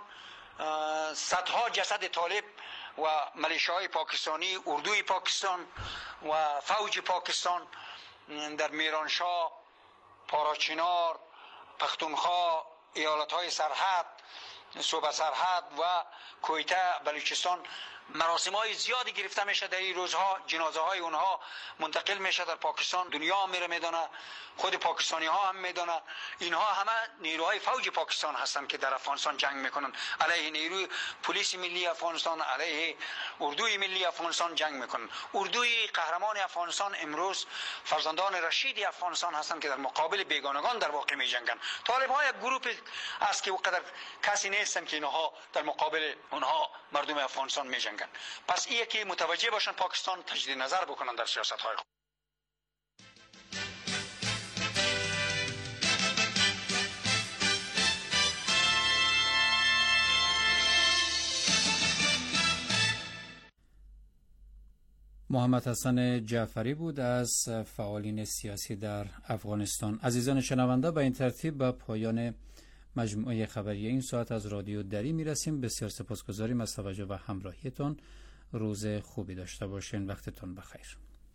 صدها جسد طالب و ملیشه‌های پاکستانی، اردوی پاکستان و فوج پاکستان در میرانشاه، پاراچینار، پختونخوا، ایالت‌های سرحد، صوبه سرحد و کویته، بلوچستان مراسم‌های زیادی گرفته میشه. در این روزها جنازه های اونها منتقل میشه در پاکستان. دنیا میره میدونه، خود پاکستانی ها هم میدونه. اینها همه نیروهای فوج پاکستان هستند که در افغانستان جنگ میکنن، علیه نیروی پلیس ملی افغانستان، علیه اردوی ملی افغانستان جنگ میکنن. اردوی قهرمان افغانستان امروز فرزندان رشید افغانستان هستند که در مقابل بیگانگان در واقع میجنگن. طالب ها یک گروه است که وقدر کسی نیستن که اینها در مقابل اونها مردم افغانستان میجنگن. پس این که متوجه باشن، پاکستان تجدید نظر بکنن در سیاست های خود. محمد حسن جعفری بود از فعالین سیاسی در افغانستان. عزیزان شنونده، به این ترتیب به پایان مجموعه خبری این ساعت از رادیو دری میرسیم. بسیار سپاسگزاریم از توجه و همراهیتان. روز خوبی داشته باشین. وقتتون بخیر.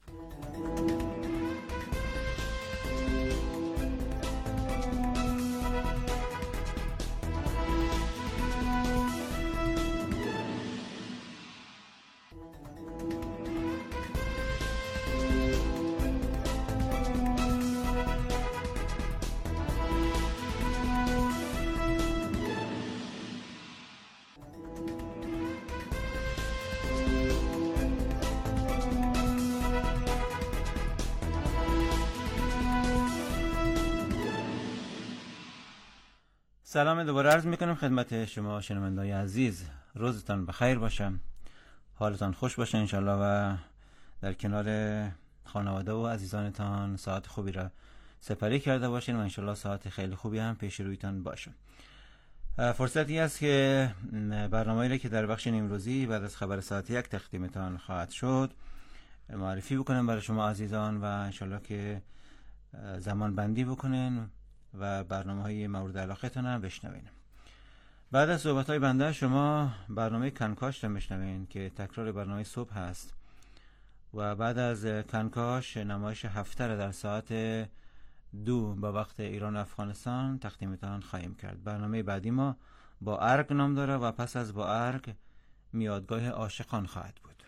سلام دوباره عرض میکنم خدمت شما شنوندگان عزیز. روزتان بخیر باشه، حالتان خوش باشه انشالله و در کنار خانواده و عزیزانتان ساعت خوبی را سپری کرده باشین و انشالله ساعت خیلی خوبی هم پیش رویتان باشه. فرصتی است که برنامه‌ای را که در بخش نیمروزی بعد از خبر ساعت 1 تقدیمتان خواهد شد معرفی بکنم برای شما عزیزان و انشالله که زمان بندی بکنین و برنامه‌های مورد علاقتون هم بشنوین. بعد از صحبت‌های بنده شما برنامه کنکاش رو میشنوین که تکرار برنامه صبح هست و بعد از کنکاش نمایش هفته را در ساعت 2 با وقت ایران و افغانستان تقدیمتان خواهیم کرد. برنامه بعدی ما با ارگ نام داره و پس از با ارگ میادگاه عاشقان خواهد بود.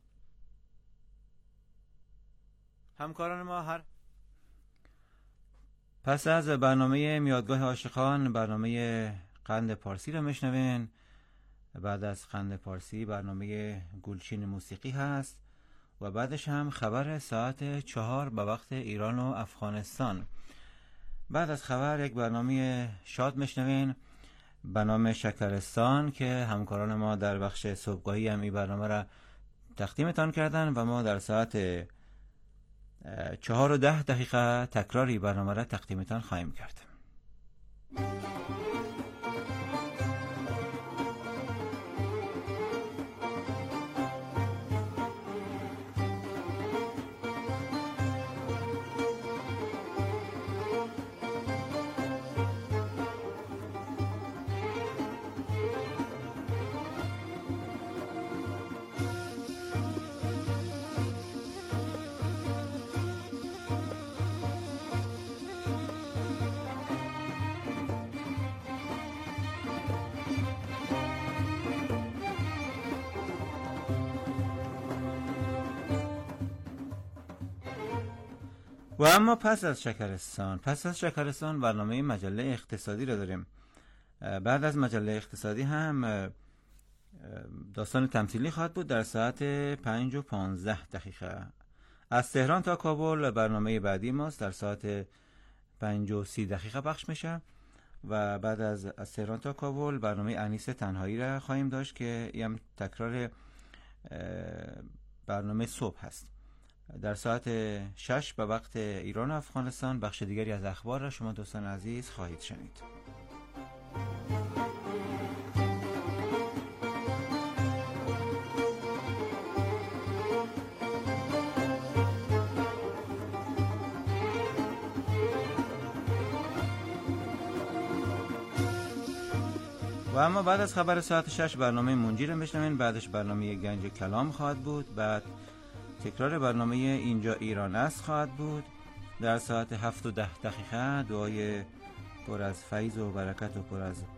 همکاران ما پس از برنامه میادگاه عاشقان برنامه قند پارسی رو میشنوین. بعد از قند پارسی برنامه گلچین موسیقی هست و بعدش هم خبر ساعت 4 به وقت ایران و افغانستان. بعد از خبر یک برنامه شاد میشنوین به نام شکرستان که همکاران ما در بخش صبحگاهی هم این برنامه را تقدیمتان کردن و ما در ساعت 4:10 تکراری برنامه را تقدیمتان خواهیم کرد. و اما پس از شکرستان برنامه مجله اقتصادی رو داریم. بعد از مجله اقتصادی هم داستان تمثیلی خواهد بود در ساعت 5:15. از تهران تا کابل برنامه بعدی ماست در ساعت 5:30 پخش میشه و بعد از تهران تا کابل برنامه انیس تنهایی را خواهیم داشت که هم تکرار برنامه صبح هست. در ساعت 6 به وقت ایران و افغانستان بخش دیگری از اخبار را شما دوستان عزیز خواهید شنید. و اما بعد از خبر ساعت 6 برنامه منجی را میشنوین. بعدش برنامه گنج کلام خواهد بود. بعد تکرار برنامه اینجا ایران است خواهد بود. در ساعت 7:10 دعای پر از فیض و برکت و پر از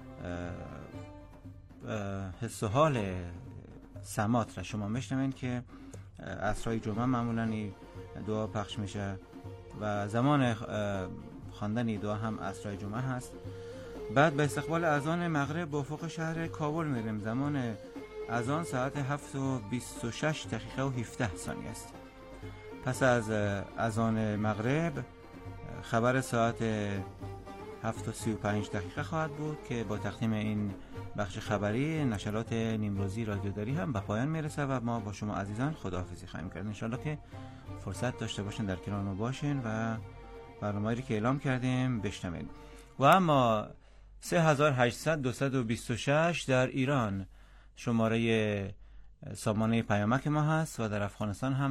حس و حال سمات را شما میشنوین که عصرهای جمعه معمولا دعا پخش میشه و زمان خواندن دعا هم عصرهای جمعه هست. بعد به استقبال اذان مغرب به افق شهر کابل میریم. زمان اذان ساعت 7:26 و 17 ثانیه است. پس از اذان مغرب خبر ساعت 7:35 خواهد بود که با تقدیم این بخش خبری نشرات نیمروزی رادیو دری هم به پایان میرسه و ما با شما عزیزان خداحافظی خواهیم کرد. انشالله که فرصت داشته باشین در کنار ما باشین و برنامه‌ای که اعلام کردیم بشنوید. و اما 3800-226 در ایران شماره سامانه پیامک ما هست و در افغانستان هم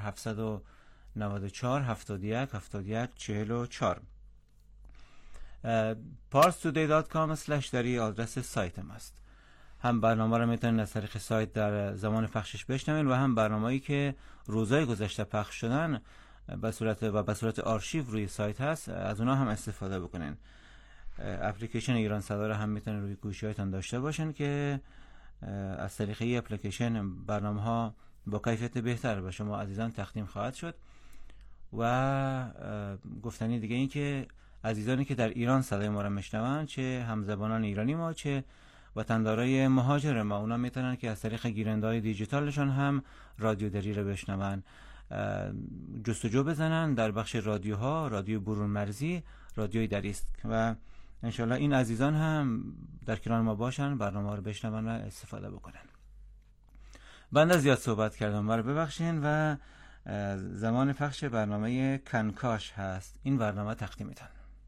0794 71 71 44. parstoday.com/ دری آدرس سایت ما است. هم برنامه را میتونید از طریق سایت در زمان پخشش بشنوین و هم برنامه‌ای که روزهای گذشته پخش شدن به صورت آرشیو روی سایت هست، از اونها هم استفاده بکنین. اپلیکیشن ایران صدا را هم میتونید روی گوشی‌هایتان داشته باشین که از طریق این اپلیکیشن برنامه‌ها با کیفیت بهتر به شما عزیزان تقدیم خواهد شد. و گفتنی دیگه این که عزیزانی که در ایران صدای ما را میشنوند، چه همزبانان ایرانی ما چه وطندارای مهاجر ما، اونا میتونن که از طریق گیرنده‌های دیجیتالشون هم رادیو دری را بشنون. جستجو بزنن در بخش رادیوها، رادیو برون مرزی، رادیوی دری است و انشالله این عزیزان هم در کنار ما باشن، برنامه رو بشنون و استفاده بکنن. بنده زیاد صحبت کردم، مرا ببخشین و زمان پخش برنامه کنکاش هست. این برنامه تقدیمتان.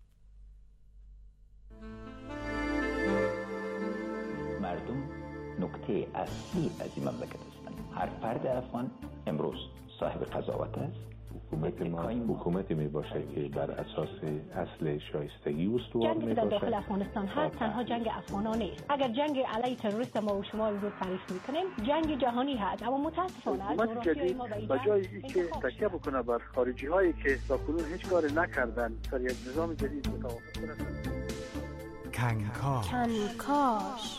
مردم نکته اصلی از این مملکت هستند. هر فرد افغان امروز صاحب قضاوت است. حکومتی می باشه که بر اساس اصل شایستگی استوار می باشه. جنگی در داخل افغانستان هست تنها جنگ افغانان نیست. اگر جنگ علیه تروریست ما و شما رو تعریف میکنیم، جنگ جهانی هست. اما متاسفانه حکومت جدید به جای اینکه تکیه بکنه بر خارجی هایی که تاکنون هیچ کاری نکردن، سر یک نظام جدید متوافق کنند. کنکاش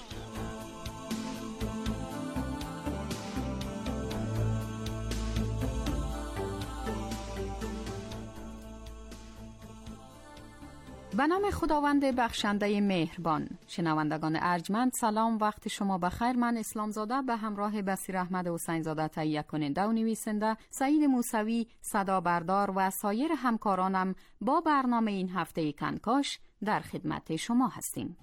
به نام خداوند بخشنده مهربان. شنوندگان ارجمند، سلام، وقت شما بخیر. من اسلام زاده به همراه بصیر احمد حسین زاده، تهیه کننده و نویسنده، سعید موسوی صدا بردار و سایر همکارانم با برنامه این هفته کنکاش در خدمت شما هستیم.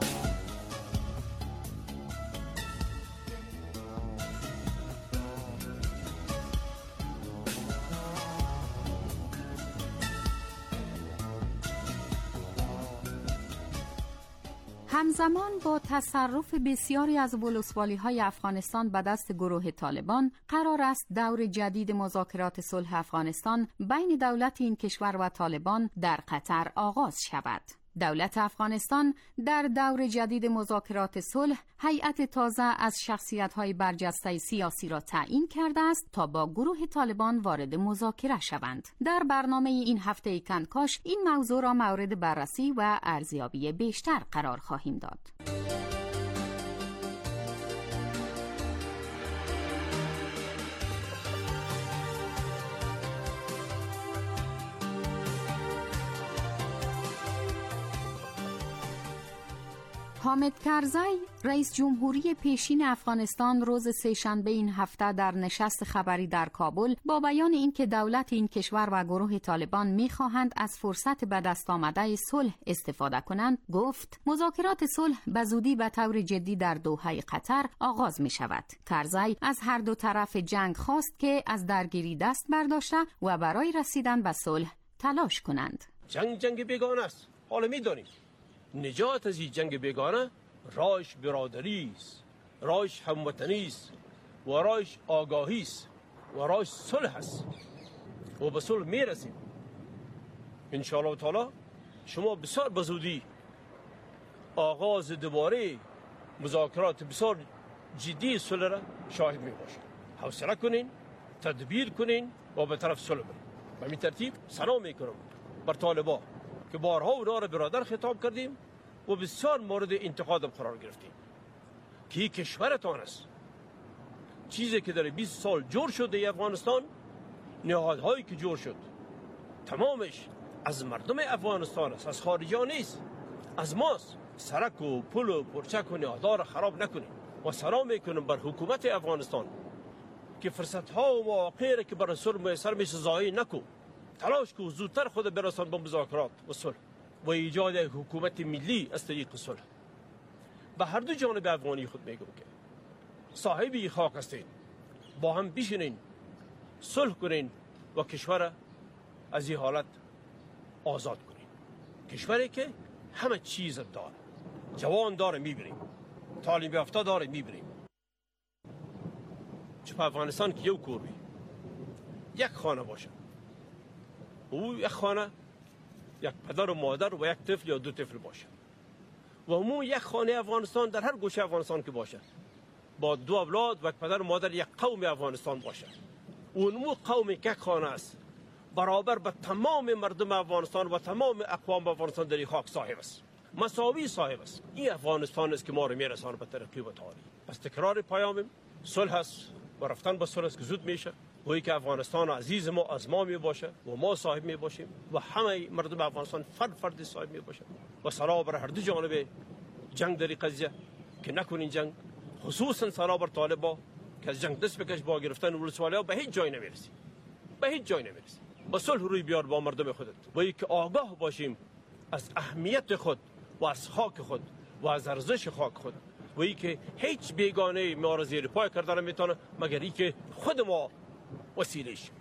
همزمان با تصرف بسیاری از ولسوالی‌های افغانستان به دست گروه طالبان، قرار است دور جدید مذاکرات صلح افغانستان بین دولت این کشور و طالبان در قطر آغاز شود. دولت افغانستان در دور جدید مذاکرات صلح هیئت تازه از شخصیت‌های برجسته سیاسی را تعیین کرده است تا با گروه طالبان وارد مذاکره شوند. در برنامه این هفته کنکاش این موضوع را مورد بررسی و ارزیابی بیشتر قرار خواهیم داد. حامد کرزی، رئیس جمهوری پیشین افغانستان، روز سه‌شنبه این هفته در نشست خبری در کابل با بیان اینکه دولت این کشور و گروه طالبان می‌خواهند از فرصت به دست آمده صلح استفاده کنند، گفت مذاکرات صلح به زودی به طور جدی در دوحه قطر آغاز می‌شود. کرزی از هر دو طرف جنگ خواست که از درگیری دست برداشته و برای رسیدن به صلح تلاش کنند. جنگ بیگانه است. حالا می‌دانید نجات از این جنگ بیگانه راهش برادری است، راهش هموطنی است و راهش آگاهی است و راهش صلح است و به صلح میرسیم ان شاء الله تعالی. شما بسیار بزودی آغاز دوباره مذاکرات بسیار جدی صلح را شاهد میباشید. حوصله کنین، تدبیر کنین و به طرف صلح برید. به این ترتیب سلام میکنم بر طالبان که بارها اونا را برادر خطاب کردیم و بسیار مورد انتقاد قرار گرفتیم که این کشورتان است. چیزی که در 20 سال جور شده ای افغانستان، نهادهایی که جور شد تمامش از مردم افغانستان است، از خارجی ها نیست، از ماست. سرک و پل و پرچک و نهادها را خراب نکنیم و سلام میکنم بر حکومت افغانستان که فرصت ها و مواقعی که بر صلح میسر میشه ضایع نکن. تلاش کو زودتر خود برسان به مذاکرات و صلح و ایجاد حکومت ملی از طریق صلح. به هر دو جانب افغانی خود میگم که صاحبی خاک هستین، با هم بشینین، صلح کنین و کشور از این حالت آزاد کنین. کشوری که همه چیز داره، جوان داره میبریم، تعلیم یافته داره میبریم، چه په افغانستان کې یو کور وي، یک خانه باشه، او یک خانه یک پدر و مادر و یک طفل یا دو طفل باشه و عموم یک خانه افغانستان در هر گوشه افغانستان که باشه با دو اولاد و یک پدر و مادر یک قوم افغانستان باشه، اون قومی که یک خانه است برابر به تمام مردم افغانستان و تمام اقوام افغانستان در این خاک صاحب است، مساوی صاحب است. این افغانستان است که ما رو میرسانه به ترقی و تعالی. پس تکرار پیام صلح است و رفتن به صلح است که زود میشه، گویی که افغانستان عزیز ما از ما می باشه و ما صاحب می باشیم و همه مردم افغانستان فرد صاحب می باشه و سلام بر هر دو جانب جنگ در قضیه که نکنین جنگ، خصوصا سلام بر طالبا که از جنگ دست بکش با گرفتن ولسوالی‌ها به هیچ جای نمیرسی، به هیچ جای نمیرسی. با صلح روی بیار با مردم خودت و اینکه آگاه باشیم از اهمیت خود و از خاک خود و از ارزش خاک خود و اینکه هیچ بیگانه ما را زیر پای کردن نمیتونه مگر اینکه خود ما وسیله شیم.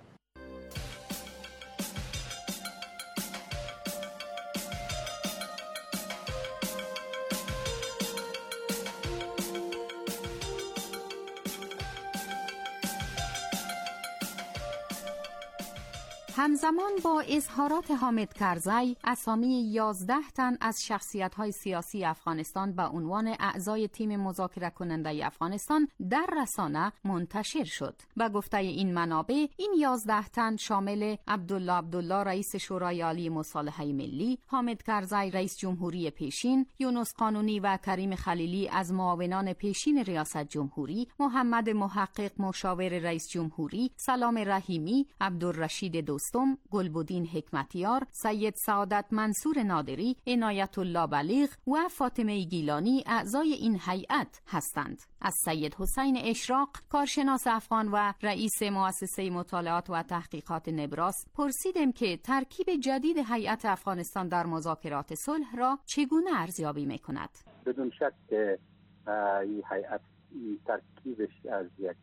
همزمان با اظهارات حامد کرزی، اسامی 11 تن از شخصیت‌های سیاسی افغانستان به عنوان اعضای تیم مذاکره کننده افغانستان در رسانه منتشر شد. به گفته این منابع، این 11 تن شامل عبدالله رئیس شورای عالی مصالحه ملی، حامد کرزی رئیس جمهوری پیشین، یونس قانونی و کریم خلیلی از معاونان پیشین ریاست جمهوری، محمد محقق مشاور رئیس جمهوری، سلام رحیمی، عبدالرشید دوستم، گلبدین حکمتیار، سید سعادت منصور نادری، عنایت الله بلیغ و فاطمه گیلانی اعضای این هیئت هستند. از سید حسین اشراق، کارشناس افغان و رئیس مؤسسه مطالعات و تحقیقات نبراس، پرسیدم که ترکیب جدید هیئت افغانستان در مذاکرات صلح را چگونه ارزیابی می‌کند. بدون شک این هیئت ترکیبش از یک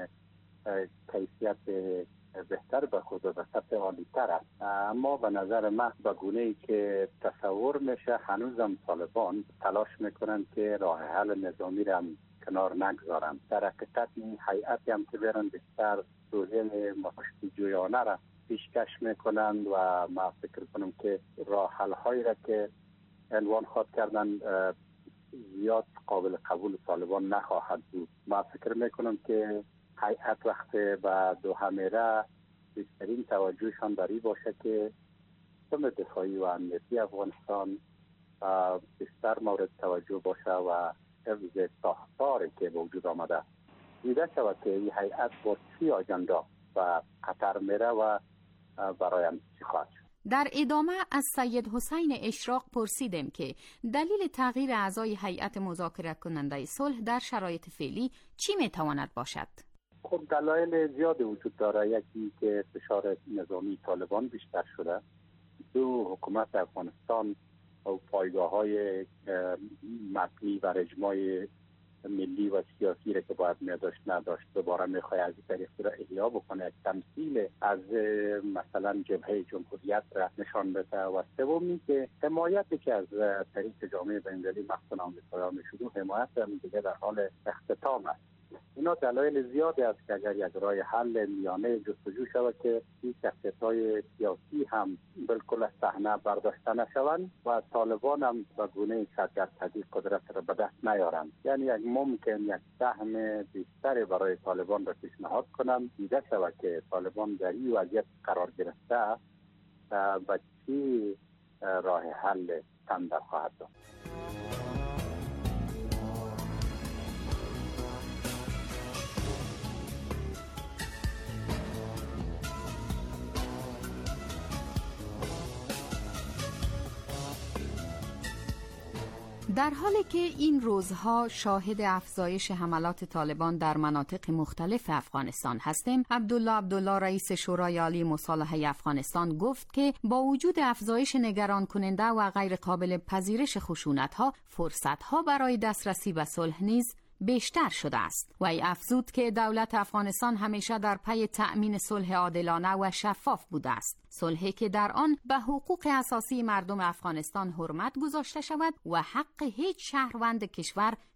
کیفیت بهتر به خود و سطح عالی تر است، اما به نظر من به گونه‌ای که تصور میشه هنوزم طالبان تلاش میکنند که راه حل نظامی را کنار نگذارند. در حقیقت این هیئتی هم که برن بیشتر روحیه مشتیجویانه را پیشکش میکنند و ما فکر کنم که راه حل هایی را که عنوان خواد کردن زیاد قابل قبول طالبان نخواهد بود. ما فکر میکنم که هیئت وقتی به دوحه میره بیشترین توجهشان بر این باشه که سیستم دفاعی و امنیتی افغانستان بیشتر مورد توجه باشه و حفظ ساختاری که به وجود آمده دیده شود که این هیئت با چی آجندا و قطر میره و برایم چی خواهد شد. در ادامه از سید حسین اشراق پرسیدم که دلیل تغییر اعضای هیئت مذاکره کننده صلح در شرایط فعلی چی میتواند باشد؟ خب دلایل زیادی وجود داره. یکی که فشار نظامی طالبان بیشتر شده، دو حکومت افغانستان و پایگاه‌های متنی و اجماع ملی و سیاسی را که باید می‌داشت نداشت دوباره می‌خواد از این طریق را احیا بکنه، یک تمثیل از مثلا جبهه جمهوریت را نشان بده و سومی که حمایتی که از طریق جامعه بین‌المللی مخصوصا آمریکایی‌ها می‌شود حمایت هم دیگه در حال اختتام است. اینا دلایل زیادی است که اگر یک راه حل میانه جستجو شود که این شخصیت‌های سیاسی هم بالکل از صحنه برداشته نشوند و طالبان هم به گونه‌ای که در تحقیق قدرت را به دست نیارند. یعنی یک ممکن یک سهم بیشتری برای طالبان را پیشنهاد کنند دیده شود که طالبان در این وضعیت قرار گرفته و چی راه حل تنده خواهد داد. در حالی که این روزها شاهد افزایش حملات طالبان در مناطق مختلف افغانستان هستیم، عبدالله رئیس شورای عالی مصالحه افغانستان گفت که با وجود افزایش نگران کننده و غیر قابل پذیرش خشونت‌ها، فرصت‌ها برای دسترسی به صلح نیز بیشتر شده است و ای افزود که دولت افغانستان همیشه در پی تأمین صلح عادلانه و شفاف بوده است، صلحی که در آن به حقوق اساسی مردم افغانستان حرمت گذاشته شود و حق هیچ شهروند کشور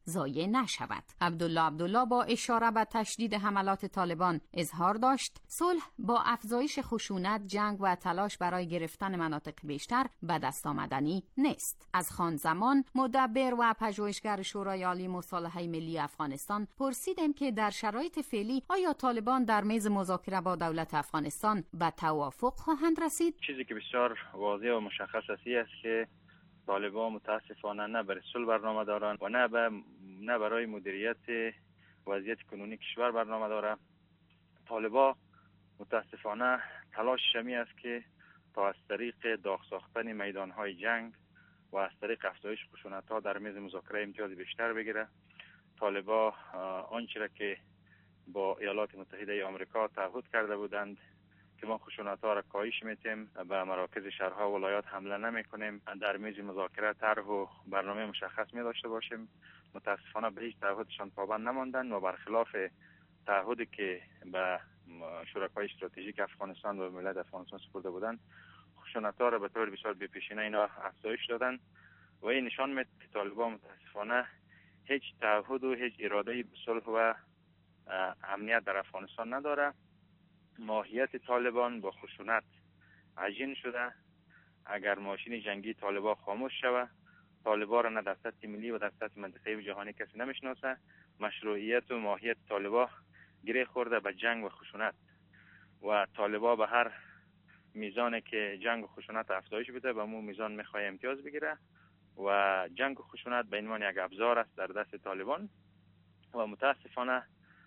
ضایع نشود. عبدالله با اشاره به تشدید حملات طالبان اظهار داشت صلح با افزایش خشونت، جنگ و تلاش برای گرفتن مناطق بیشتر به دست آمدنی نیست. از خان زمان، مدبر و پژوهشگر شورای عالی مصالحه ملی افغانستان پرسیدیم که در شرایط فعلی آیا طالبان در میز مذاکره با دولت افغانستان به توافق خواهند رسید؟ چیزی که بسیار واضح و مشخص است که طالبان متاسفانه نه برای صلح برنامه دارند و نه برای مدیریت وضعیت کنونی کشور برنامه دارند. طالبان متاسفانه تلاش شمی است که تا از طریق داغ ساختن میدانهای جنگ و از طریق افزایش خشونت‌ها در میز مذاکره امتیاز بیشتر بگیره. طالبان آنچه را که با ایالات متحده آمریکا تعهد کرده بودند که ما خشونت‌ها را کاهش میتیم، به مراکز شهرها و ولایات حمله نمی‌کنیم، در میز مذاکره طرح و برنامه مشخص می داشته باشیم، متاسفانه به هیچ تعهدشان پابند نماندند و برخلاف تعهدی که به شرکای استراتژیک افغانستان و ملت افغانستان سپرده بودند، خشونت‌ها را به طور بسیار بی‌پیشینه اینا افزایش دادند و این نشان می‌دهد که طالبان متاسفانه هیچ تعهد و هیچ اراده‌ای به صلح و امنیت در افغانستان نداره. ماهیت طالبان با خشونت عجین شده. اگر ماشین جنگی طالبان خاموش شود، طالبان را نه در سطح ملی و در سطح منطقه‌ای و جهانی کسی نمیشناسه. مشروعیت و ماهیت طالبان گره خورده به جنگ و خشونت و طالبان به هر میزانی که جنگ و خشونت افزایش بده به مو میزان میخواد امتیاز بگیره و جنگ و خشونت به عنوان یک ابزار است در دست طالبان و متاسفانه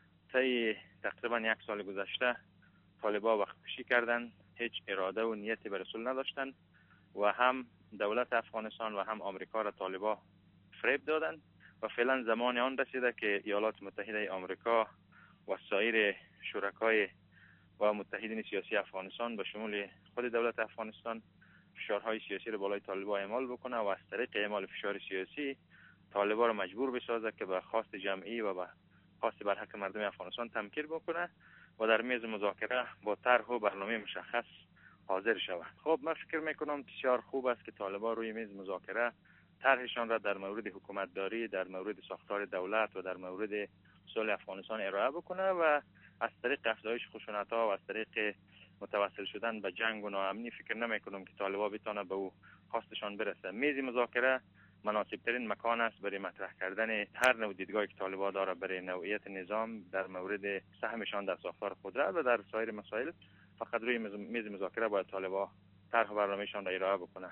طی تقریبا 1 سال گذشته طالبان وقت کشی کردن، هیچ اراده و نیتی به رسول نداشتن و هم دولت افغانستان و هم آمریکا را طالبان فریب دادن و فعلا زمان آن رسیده که ایالات متحده آمریکا و سایر شرکای و متحدین سیاسی افغانستان به شمول خود دولت افغانستان فشارهای سیاسی را بالای طالبان اعمال بکنه و از طریق اعمال فشار سیاسی طالبان را مجبور بسازه که به خواست جمعی و به خواست برحق مردم افغانستان تمکین بکنه و در میز مذاکره با طرح و برنامه مشخص حاضر شود. خب من فکر میکنم بسیار خوب است که طالبان روی میز مذاکره طرحشان را در مورد حکومت داری، در مورد ساختار دولت و در مورد صلح افغانستان ارائه بکنه و از طریق افزایش خشونت‌ها و از طریق متوسل شدن به جنگ و ناامنی فکر نمیکنم که طالبان بتونه به او خواستشان برسه. میز مذاکره مناسب ترین مکان است برای مطرح کردن هر نوع دیدگاهی که طالبان داره برای نوعیت نظام در مورد سهمشان در ساختار قدرت و در سایر مسائل. فقط روی میز مذاکره باید طالبان طرح و برنامه‌شان را ارائه بکنه.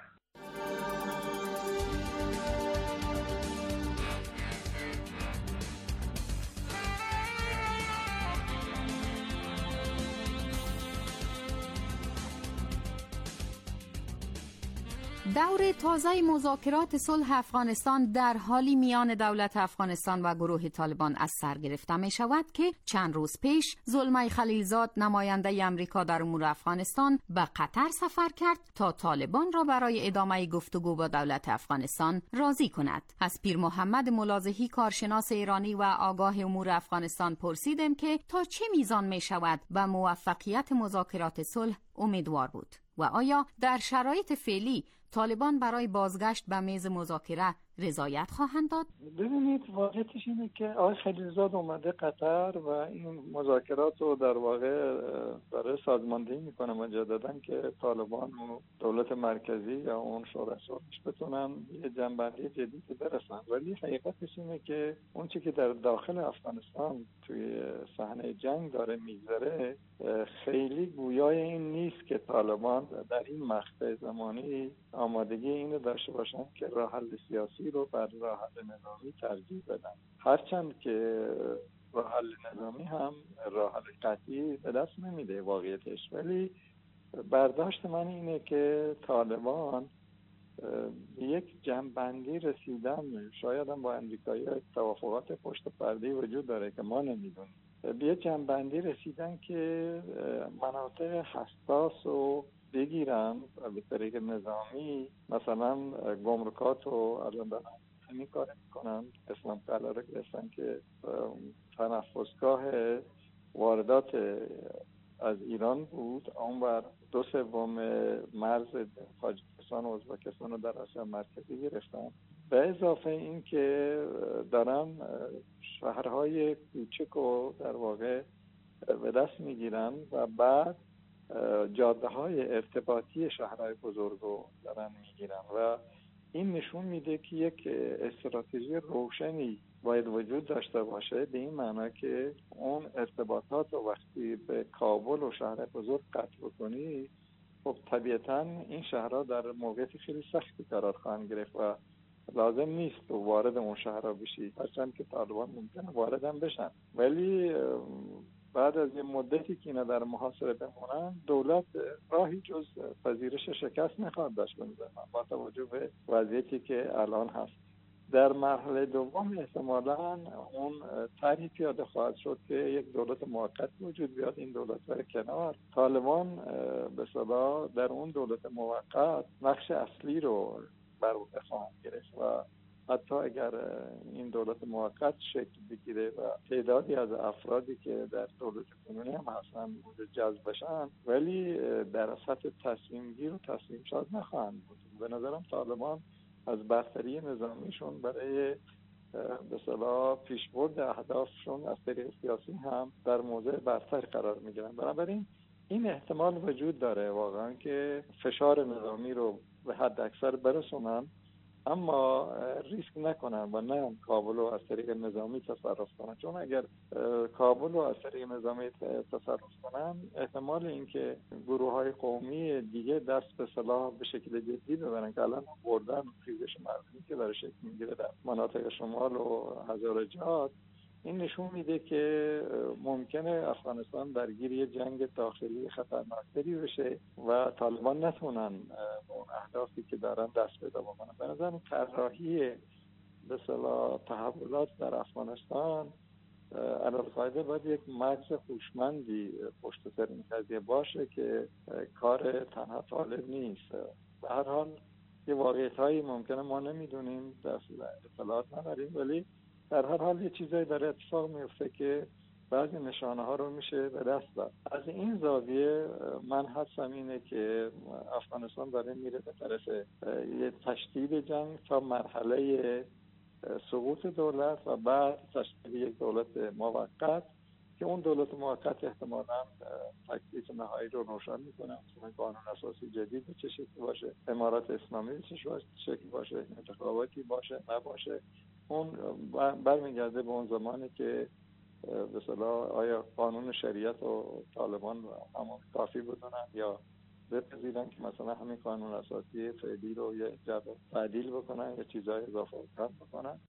دور تازه مذاکرات صلح افغانستان در حالی میان دولت افغانستان و گروه طالبان از سر گرفته می شود که چند روز پیش زلمای خلیلزاد نماینده امریکا در امور افغانستان به قطر سفر کرد تا طالبان را برای ادامه گفتگو با دولت افغانستان راضی کند. از پیر محمد ملازحی کارشناس ایرانی و آگاه امور افغانستان پرسیدم که تا چه میزان می شود به موفقیت مذاکرات صلح امیدوار بود و آیا در شرایط فعلی طالبان برای بازگشت به میز مذاکره رضایت خواهند داد؟ ببینید واقعیتش اینه که آقای خلیلزاد اومده قطر و این مذاکرات رو در واقع برای سازماندهی میکنه مجددا که طالبان و دولت مرکزی یا اون شورای صلحش بتونن یه جنبندی جدیدی برسن. ولی حقیقتش اینه که اون چیزی که در داخل افغانستان توی صحنه جنگ داره میگذره خیلی گویای این نیست که طالبان در این مقطع زمانی آمادگی اینو داشته باشن که راه حل سیاسی رو بر راه حل نظامی ترجیح بدن. هرچند که راه حل نظامی هم راه حل قطعی به دست نمیده واقعیتش، ولی برداشت من اینه که طالبان یک جنبندی رسیدن، شاید هم با امریکایی‌ها توافقات پشت پرده وجود داره که ما نمیدونیم، به یک جنبندی رسیدن که مناطق حساس رو بگیرن به طریق نظامی، مثلا گمرکات رو الان دارن همین کار میکنن. اسلام قلعه گرفتن که تنفسگاه واردات از ایران بود، اونور 2/3 مرز تاجیکستان و ازبکستان رو در آسیا مرکزی گرفتن به اضافه این که دارن شهرهای کوچک و در واقع به دست میگیرن و بعد جاده های ارتباطی شهرهای بزرگ رو دارن میگیرن و این نشون میده که یک استراتژی روشنی باید وجود داشته باشه، به این معنی که اون ارتباطات رو وقتی به کابل و شهرهای بزرگ قطع بکنی، خب طبیعتا این شهرها در موقعیت خیلی سختی قرار خواهند گرفت و لازم نیست تو وارد اون شهرها بشی، هرچند که طالبان ممکنه وارد هم بشن، ولی بعد از یه مدتی که اینا در محاصره بمونن دولت راهی جز پذیرش شکست نخواهد داشت با توجه به وضعیتی که الان هست. در مرحله دوم احتمالاً اون طرحی پیاده خواهد شد که یک دولت موقت وجود بیاد، این دولت بره کنار. طالبان به اصطلاح در اون دولت موقت نقش اصلی رو بر عهده خواهند گرفت و حتی اگر این دولت موقت شکل بگیره و تعدادی از افرادی که در دولت کنونی هم هستن جذب بشن، ولی در سطح تصمیم گیر و تصمیم ساز نخواهند بود. به نظرم طالبان از برتری نظامیشون برای به اصطلاح پیشبرد اهدافشون از طریق سیاسی هم در موضع برتر قرار میگیرن. بنابراین این احتمال وجود داره واقعا که فشار نظامی رو به حد اکثر برسونن، اما ریسک نکنن و نه کابل رو از طریق نظامی تصرف کنن، چون اگر کابل رو از طریق نظامی تصرف کنن احتمال اینکه گروه‌های قومی دیگه دست به سلاح به شکل جدی ببرن که الان بردن خیزش مردمی که داره شکل میگیره در مناطق شمال و هزار جهات، این نشون میده که ممکنه افغانستان درگیر یه جنگ داخلی خطرناکتری بشه و طالبان نتونن اون اهدافی که دارن دست پیدا بکنن. به نظر طراحی به اصطلاح تحولات در افغانستان علالقاعده باید یک مغز هوشمندی پشت سر این قضیه باشه که کار تنها طالب نیست. به هر حال یه واقعیت‌هایی ممکنه ما نمیدونیم، اطلاعات نداریم، ولی در هر حال یه چیزایی داره اتفاق میفته که بعضی نشانه ها رو میشه به دست داد. از این زاویه من حدسم اینه که افغانستان داره میره به طرف یه تشدید جنگ تا مرحله سقوط دولت و بعد تشکیل یک دولت موقت که اون دولت موقت احتمالاً تکلیف نهایی رو روشن میکنه، مثلا قانون اساسی جدید به چه شکلی باشه، امارات اسلامی به چه شکلی باشه، انتخاباتی باشه نباشه، اون برمیگرده به اون زمانی که به اصطلاح آیا قانون شریعت و طالبان همون کافی بدونن یا بپذیرن که مثلا همین قانون اساسی فعلی رو یه جبه تعدیل بکنن یا چیزهای اضافه بکنن.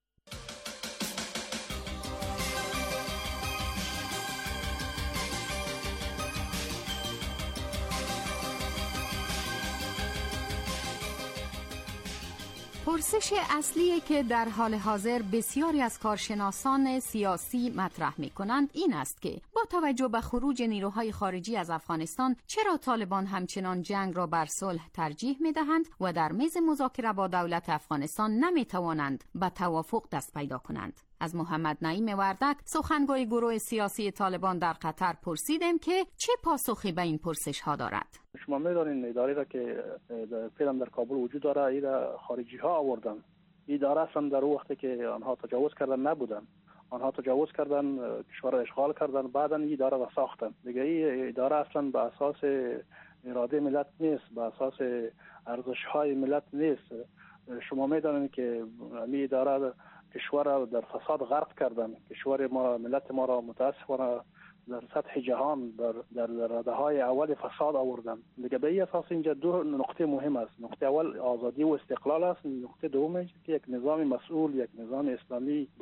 پرسش اصلی که در حال حاضر بسیاری از کارشناسان سیاسی مطرح می‌کنند این است که با توجه به خروج نیروهای خارجی از افغانستان چرا طالبان همچنان جنگ را بر صلح ترجیح می‌دهند و در میز مذاکره با دولت افغانستان نمی‌توانند به توافق دست پیدا کنند. از محمد نعیم وردک سخنگوی گروه سیاسی طالبان در قطر پرسیدیم که چه پاسخی به این پرسش ها دارد. شما می‌دانید اداره را که فعلا در کابل وجود داره ایرا خارجی ها آوردن. اداره اصلا در وقتی که آنها تجاوز کردن نبودن، آنها تجاوز کردن، کشور را اشغال کردن، بعداً این اداره را ساختن. دیگه این اداره اصلا به اساس اراده ملت نیست، به اساس ارزش های ملت نیست. شما می‌دانید که این اداره کشور را در فساد غرق کردن، کشور ما، ملت ما را متاسفانه در سطح جهان در رده اول فساد آوردن. دیگه به این اساس اینجا دو نقطه مهم است. نقطه اول آزادی و استقلال است، نقطه دوم که یک نظام مسئول، یک نظام اسلامی